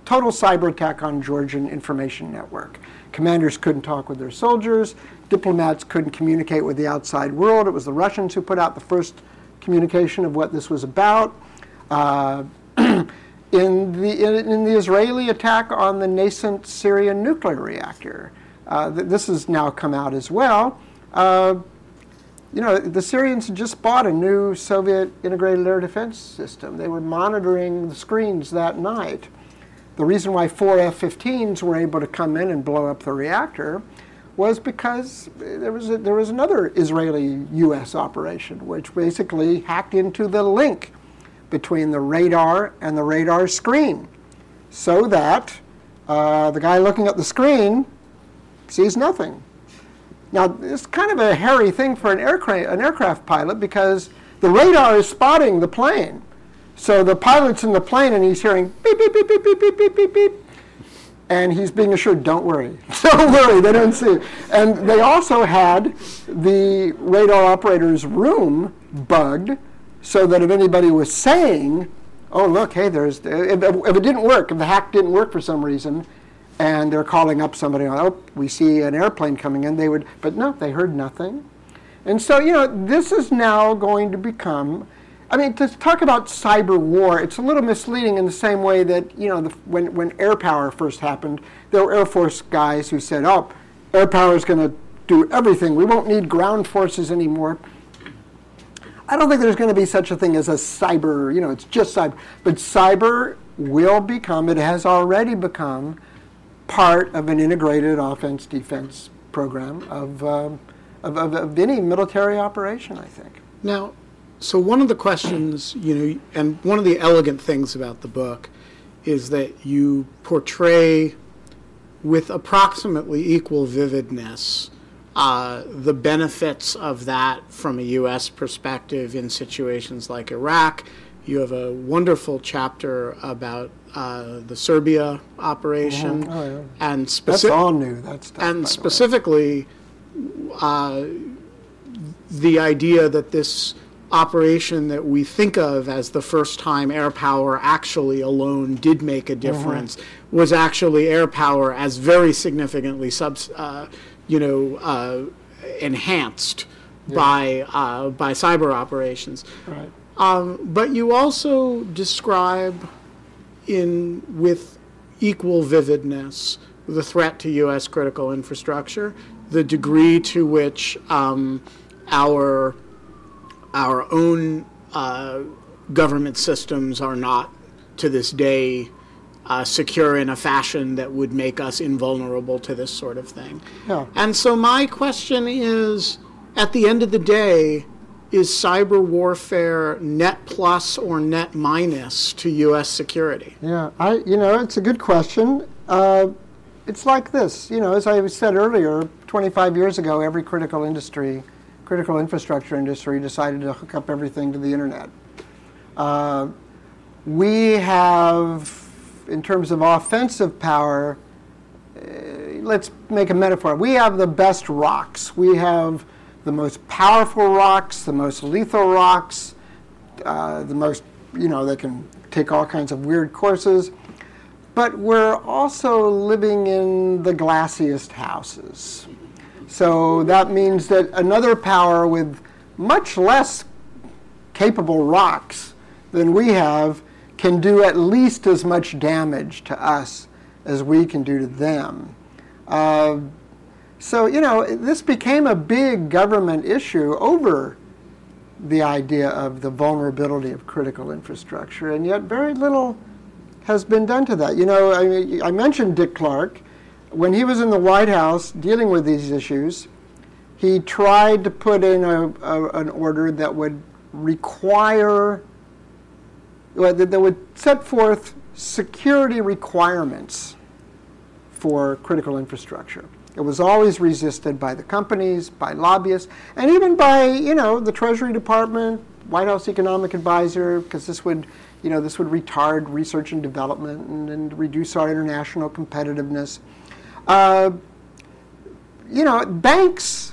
total cyber attack on Georgian information network. Commanders couldn't talk with their soldiers. Diplomats couldn't communicate with the outside world. It was the Russians who put out the first communication of what this was about. Uh, in, the, in, in the Israeli attack on the nascent Syrian nuclear reactor, uh, th- this has now come out as well. Uh, you know, the Syrians had just bought a new Soviet integrated air defense system. They were monitoring the screens that night. The reason why four F fifteens were able to come in and blow up the reactor was because there was a, there was another Israeli U S operation which basically hacked into the link between the radar and the radar screen, so that uh, the guy looking at the screen sees nothing. Now, it's kind of a hairy thing for an aircraft an aircraft pilot, because the radar is spotting the plane. So the pilot's in the plane and he's hearing beep, beep, beep, beep, beep, beep, beep, beep, beep. And he's being assured, don't worry. Don't worry, they don't see it. And they also had the radar operator's room bugged, so that if anybody was saying, oh, look, hey, there's, if, if it didn't work, if the hack didn't work for some reason, and they're calling up somebody, oh, we see an airplane coming in, they would, but no, they heard nothing. And so, you know, this is now going to become, I mean, to talk about cyber war, it's a little misleading in the same way that, you know, the, when, when air power first happened, there were Air Force guys who said, oh, air power is going to do everything. We won't need ground forces anymore. I don't think there's going to be such a thing as a cyber, you know, it's just cyber. But cyber will become, it has already become, part of an integrated offense-defense program of, um, of, of, of any military operation, I think. Now, so one of the questions, you know, and one of the elegant things about the book is that you portray with approximately equal vividness uh, the benefits of that from a U S perspective in situations like Iraq. You have a wonderful chapter about uh, the Serbia operation, Mm-hmm. Oh, yeah. and speci- That's all new. That's and specifically uh, the idea that this operation that we think of as the first time air power actually alone did make a difference mm-hmm. was actually air power as very significantly subs, uh, you know, uh, enhanced yeah. by uh, by cyber operations. Right. Um, but you also describe in with equal vividness the threat to U S critical infrastructure, the degree to which um, our our own uh, government systems are not, to this day, uh, secure in a fashion that would make us invulnerable to this sort of thing. Yeah. And so my question is, at the end of the day, is cyber warfare net plus or net minus to U S security? Yeah, I, you know, it's a good question. Uh, it's like this, you know, as I said earlier, twenty-five years ago, every critical industry, critical infrastructure industry decided to hook up everything to the internet. Uh, we have, in terms of offensive power, uh, let's make a metaphor. We have the best rocks. We have the most powerful rocks, the most lethal rocks, uh, the most, you know, they can take all kinds of weird courses. But we're also living in the glassiest houses. So that means that another power with much less capable rocks than we have can do at least as much damage to us as we can do to them. Uh, So, you know, this became a big government issue over the idea of the vulnerability of critical infrastructure, and yet very little has been done to that. You know, I, I mentioned Dick Clark. When he was in the White House dealing with these issues, he tried to put in a, a, an order that would require, that would set forth security requirements for critical infrastructure. It was always resisted by the companies, by lobbyists, and even by, you know, the Treasury Department, White House Economic Advisor, because this would, you know, this would retard research and development and, and reduce our international competitiveness. Uh, you know, banks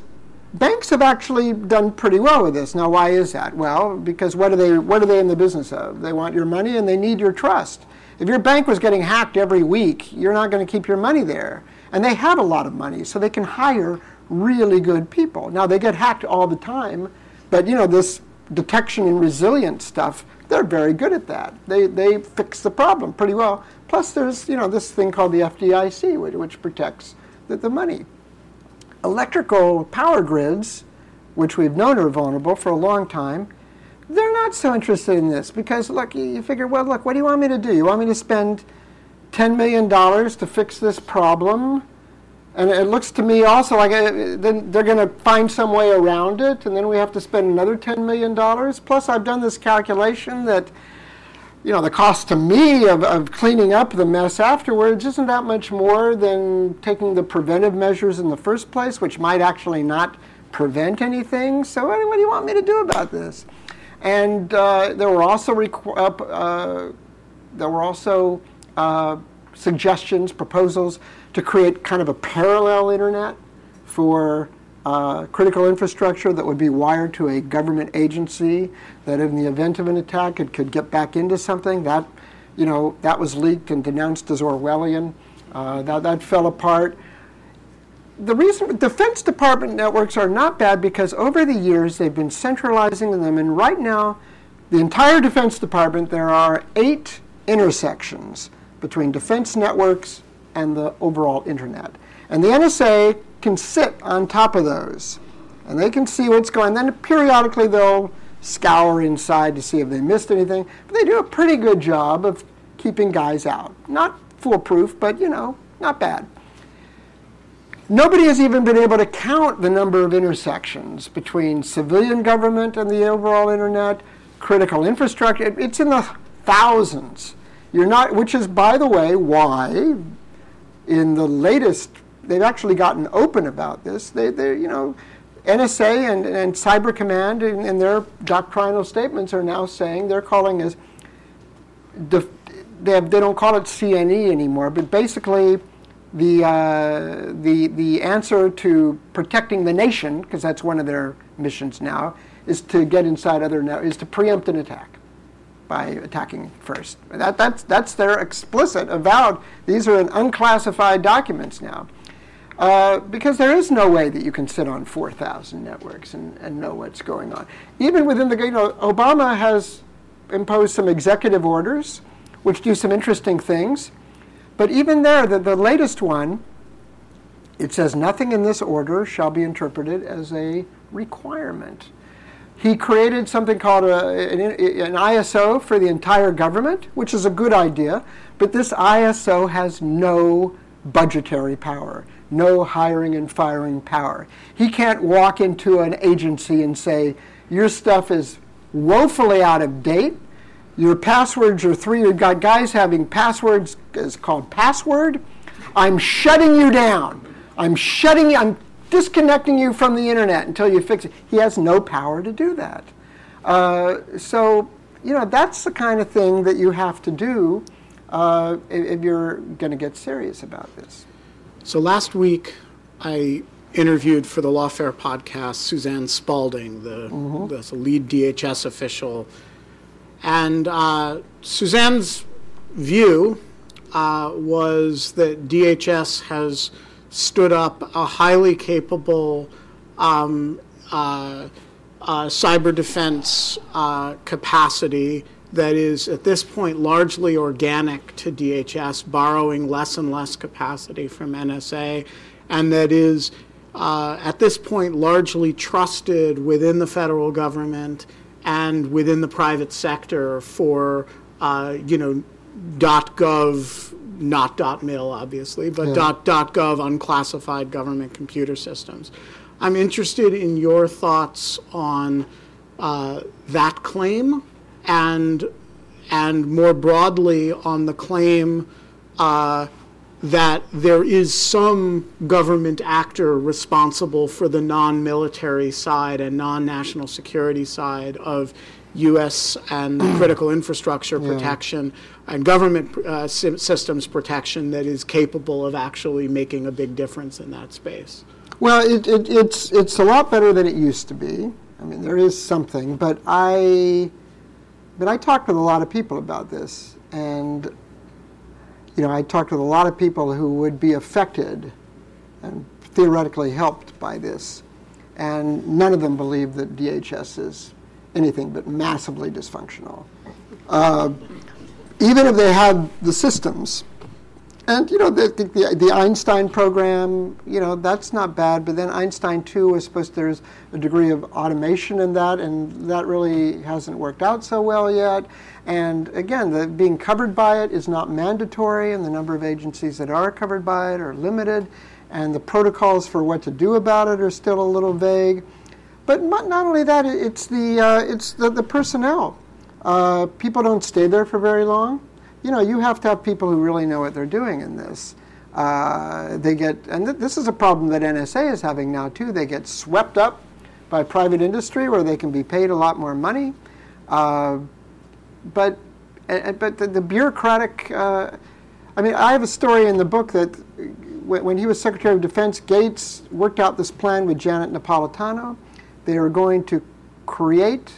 banks have actually done pretty well with this. Now, why is that? Well, because what are they what are they in the business of? They want your money and they need your trust. If your bank was getting hacked every week, you're not going to keep your money there. And they have a lot of money, so they can hire really good people. Now, they get hacked all the time, but you know, this detection and resilience stuff, they're very good at that. They they fix the problem pretty well. Plus, there's you know this thing called the F D I C, which, which protects the, the money. Electrical power grids, which we've known are vulnerable for a long time, they're not so interested in this because, look, you figure, well, look, what do you want me to do? You want me to spend ten million dollars to fix this problem? And it looks to me also like it, then they're going to find some way around it, and then we have to spend another ten million dollars. Plus, I've done this calculation that, you know, the cost to me of, of cleaning up the mess afterwards isn't that much more than taking the preventive measures in the first place, which might actually not prevent anything. So what, what do you want me to do about this? And uh, there were also requ- uh, uh, there were also uh, suggestions, proposals to create kind of a parallel internet for uh, critical infrastructure that would be wired to a government agency, that in the event of an attack it could get back into something. That, you know, that was leaked and denounced as Orwellian. Uh, that, that fell apart. The reason Defense Department networks are not bad because over the years they've been centralizing them, and right now the entire Defense Department, there are eight intersections between defense networks and the overall internet. And the N S A can sit on top of those, and they can see what's going on. Then periodically they'll scour inside to see if they missed anything. But they do a pretty good job of keeping guys out. Not foolproof, but, you know, not bad. Nobody has even been able to count the number of intersections between civilian government and the overall internet, critical infrastructure. It's in the thousands. You're not, which is, by the way, why in the latest, they've actually gotten open about this. They, they you know, N S A and, and Cyber Command in, in their doctrinal statements are now saying they're calling us, def, they, have, they don't call it C N E anymore, but basically the uh, the the answer to protecting the nation, because that's one of their missions now, is to get inside other is to preempt an attack by attacking first. That, that's, that's their explicit, avowed. These are in unclassified documents now. Uh, because there is no way that you can sit on four thousand networks and, and know what's going on. Even within the, you know, Obama has imposed some executive orders which do some interesting things. But even there, the, the latest one, it says nothing in this order shall be interpreted as a requirement. He created something called a, an, an I S O for the entire government, which is a good idea, but this I S O has no budgetary power, no hiring and firing power. He can't walk into an agency and say, your stuff is woefully out of date, your passwords are three, you've got guys having passwords, it's called password, I'm shutting you down. I'm shutting you, I'm disconnecting you from the internet until you fix it. He has no power to do that. Uh, so, you know, that's the kind of thing that you have to do uh, if, if you're going to get serious about this. So last week, I interviewed for the Lawfare podcast Suzanne Spalding, the, mm-hmm. the lead D H S official. And uh, Suzanne's view uh, was that D H S has stood up a highly capable um, uh, uh, cyber defense uh, capacity that is at this point largely organic to D H S, borrowing less and less capacity from N S A, and that is uh, at this point largely trusted within the federal government and within the private sector for, uh, you know, .gov, not .mil, obviously, but yeah. .gov unclassified government computer systems. I'm interested in your thoughts on uh, that claim and and more broadly on the claim uh, that there is some government actor responsible for the non-military side and non-national security side of U S and critical infrastructure protection yeah. and government uh, systems protection that is capable of actually making a big difference in that space. Well, it, it, it's it's a lot better than it used to be. I mean, there is something, but I, but I talked with a lot of people about this, and you know, I talked with a lot of people who would be affected and theoretically helped by this, and none of them believe that D H S is anything but massively dysfunctional, uh, even if they had the systems. And, you know, the, the, the Einstein program, you know, that's not bad. But then Einstein two was supposed, there's a degree of automation in that, and that really hasn't worked out so well yet. And again, the, being covered by it is not mandatory, and the number of agencies that are covered by it are limited. And the protocols for what to do about it are still a little vague. But not, not only that, it's the, uh, it's the, the personnel. Uh, people don't stay there for very long. You know, you have to have people who really know what they're doing in this. Uh, they get, and th- this is a problem that N S A is having now too. They get swept up by private industry where they can be paid a lot more money. Uh, but, uh, but the, the bureaucratic. Uh, I mean, I have a story in the book that w- when he was Secretary of Defense, Gates worked out this plan with Janet Napolitano. They were going to create.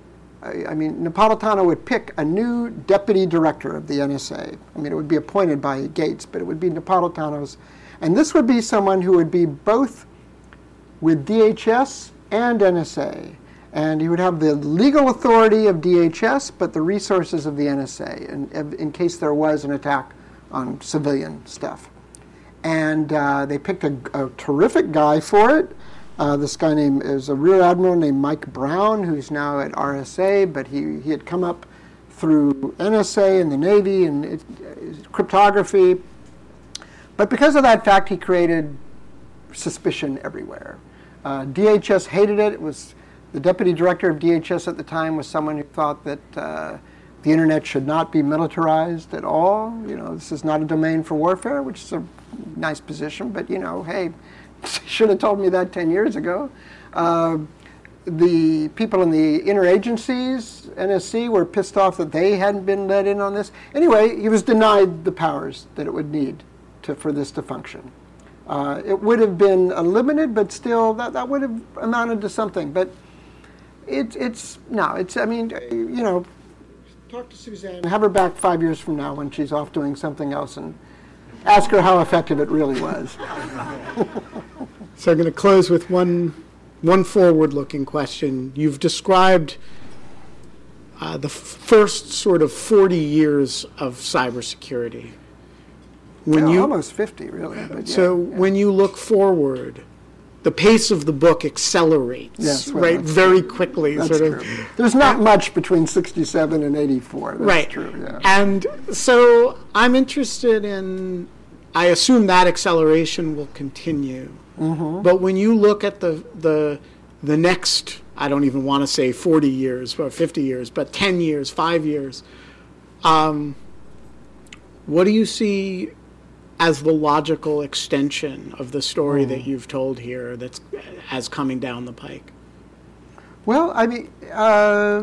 I mean, Napolitano would pick a new deputy director of the N S A. I mean, it would be appointed by Gates, but it would be Napolitano's. And this would be someone who would be both with D H S and N S A. And he would have the legal authority of D H S, but the resources of the N S A, in, in case there was an attack on civilian stuff. And uh, they picked a, a terrific guy for it. Uh, this guy named is a rear admiral named Mike Brown, who's now at R S A, but he, he had come up through N S A and the Navy and it, it, cryptography. But because of that fact, he created suspicion everywhere. Uh, D H S hated it. It was the deputy director of D H S at the time was someone who thought that uh, the internet should not be militarized at all. You know, this is not a domain for warfare, which is a nice position, but you know, hey. Should have told me that ten years ago. Uh, the people in the interagencies, N S C, were pissed off that they hadn't been let in on this. Anyway, he was denied the powers that it would need to, for this to function. Uh, it would have been a limited, but still, that, that would have amounted to something. But it, it's, no, it's, I mean, you know, talk to Suzanne, have her back five years from now when she's off doing something else and ask her how effective it really was. So I'm going to close with one one forward-looking question. You've described uh, the f- first sort of forty years of cybersecurity. When yeah, you, almost fifty, really. But yeah, so yeah. when you look forward, the pace of the book accelerates, yes, well, right, very quickly. That's sort true. of. There's not much between sixty-seven and eighty-four. That's right. true, yeah. And so I'm interested in, I assume that acceleration will continue. Mm-hmm. But when you look at the, the, the next, I don't even want to say forty years or fifty years, but ten years, five years, um, what do you see as the logical extension of the story mm. that you've told here that's as coming down the pike? Well, I mean, uh,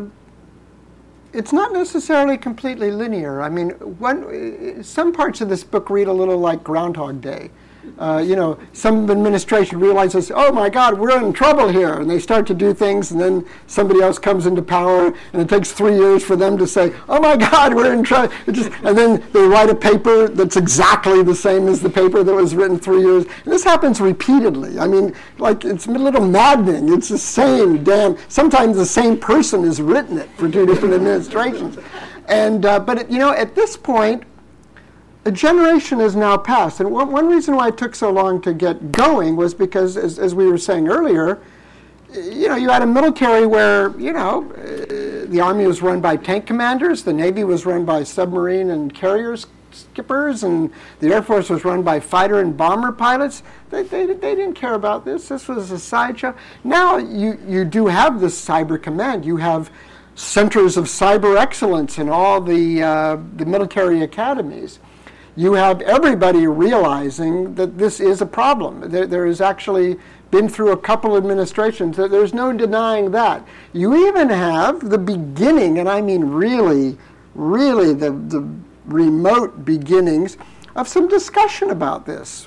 it's not necessarily completely linear. I mean, one, some parts of this book read a little like Groundhog Day. Uh, you know, some administration realizes, oh my God, we're in trouble here, and they start to do things, and then somebody else comes into power, and it takes three years for them to say, oh my God, we're in trouble. And then they write a paper that's exactly the same as the paper that was written three years. And this happens repeatedly. I mean, like, it's a little maddening. It's the same damn, sometimes the same person has written it for two different administrations. And, uh, but, it, you know, at this point, a generation has now passed, and one, one reason why it took so long to get going was because, as, as we were saying earlier, you know, you had a military where, you know, uh, the Army was run by tank commanders, the Navy was run by submarine and carrier skippers, and the Air Force was run by fighter and bomber pilots. They, they, they didn't care about this. This was a sideshow. Now you, you do have this cyber command. You have centers of cyber excellence in all the, uh, the military academies. You have everybody realizing that this is a problem. There, there has actually been through a couple administrations. There's no denying that. You even have the beginning, and I mean really, really the, the remote beginnings of some discussion about this.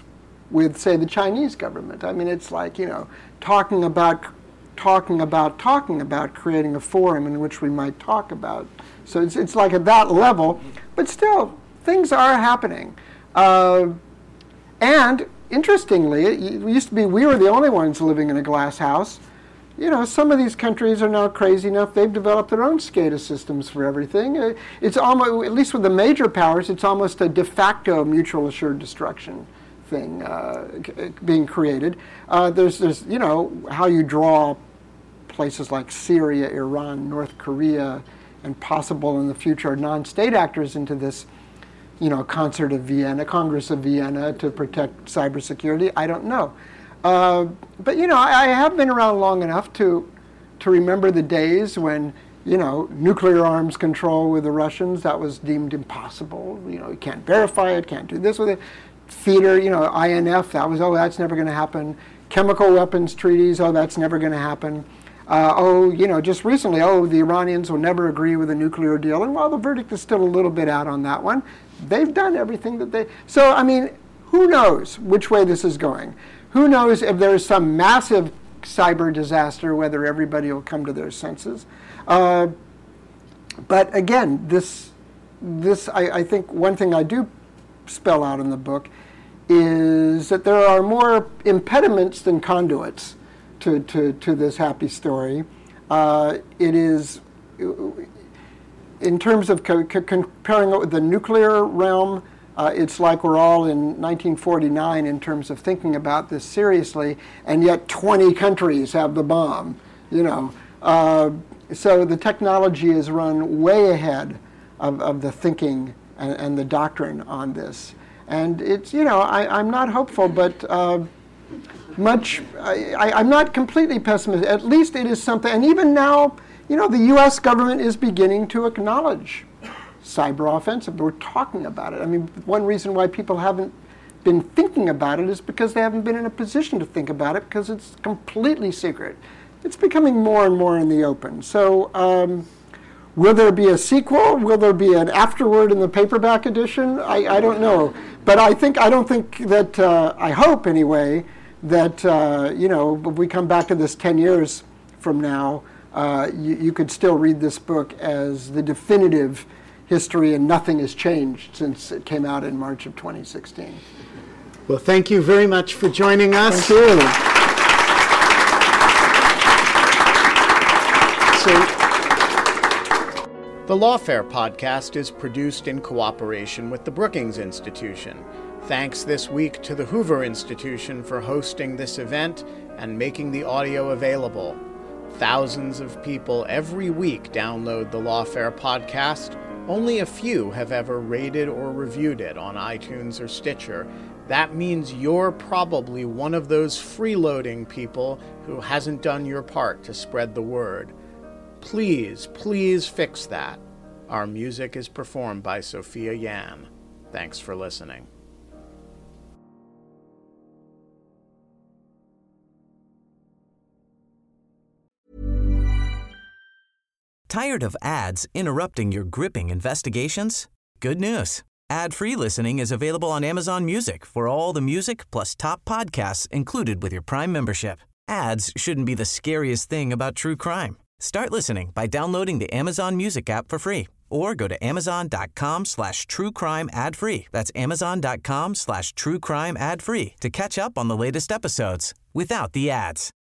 with, say, the Chinese government. I mean, it's like, you know, talking about, talking about, talking about creating a forum in which we might talk about. So it's, it's like at that level, but still, things are happening. Uh, and interestingly, it used to be we were the only ones living in a glass house. You know, some of these countries are now crazy enough, they've developed their own SCADA systems for everything. It's almost, at least with the major powers, it's almost a de facto mutual assured destruction thing uh, being created. Uh, there's, there's, you know, how you draw places like Syria, Iran, North Korea, and possible in the future non-state actors into this, you know, concert of Vienna, Congress of Vienna to protect cybersecurity. I don't know. Uh, but, you know, I, I have been around long enough to to remember the days when, you know, nuclear arms control with the Russians, that was deemed impossible. You know, you can't verify it, can't do this with it. Theater, you know, I N F, that was, oh, that's never going to happen. Chemical weapons treaties, oh, that's never going to happen. Uh, oh, you know, just recently, oh, the Iranians will never agree with a nuclear deal. And while the verdict is still a little bit out on that one, they've done everything that they... So, I mean, who knows which way this is going? Who knows if there is some massive cyber disaster, whether everybody will come to their senses. Uh, but again, this, this I, I think one thing I do spell out in the book is that there are more impediments than conduits to, to, to this happy story. Uh, it is, in terms of co- co- comparing it with the nuclear realm, Uh, it's like we're all in nineteen forty-nine in terms of thinking about this seriously, and yet twenty countries have the bomb, you know. Uh, so the technology is run way ahead of, of the thinking and, and the doctrine on this. And it's, you know, I, I'm not hopeful, but uh, much, I, I, I'm not completely pessimistic. At least it is something, and even now, you know, the U S government is beginning to acknowledge cyber offensive. We're talking about it. I mean, one reason why people haven't been thinking about it is because they haven't been in a position to think about it because it's completely secret. It's becoming more and more in the open. So um, will there be a sequel? Will there be an afterword in the paperback edition? I, I don't know. But I think, I don't think that, uh, I hope anyway, that, uh, you know, if we come back to this ten years from now, uh, you, you could still read this book as the definitive history, and nothing has changed since it came out in March of twenty sixteen. Well, thank you very much for joining us. Thank you. So, The Lawfare podcast is produced in cooperation with the Brookings Institution. Thanks this week to the Hoover Institution for hosting this event and making the audio available. Thousands of people every week download the Lawfare podcast. Only a few have ever rated or reviewed it on iTunes or Stitcher. That means you're probably one of those freeloading people who hasn't done your part to spread the word. Please, please fix that. Our music is performed by Sophia Yan. Thanks for listening. Tired of ads interrupting your gripping investigations? Good news. Ad-free listening is available on Amazon Music for all the music plus top podcasts included with your Prime membership. Ads shouldn't be the scariest thing about true crime. Start listening by downloading the Amazon Music app for free or go to amazon.com slash true crime ad free. That's amazon.com slash true crime ad free to catch up on the latest episodes without the ads.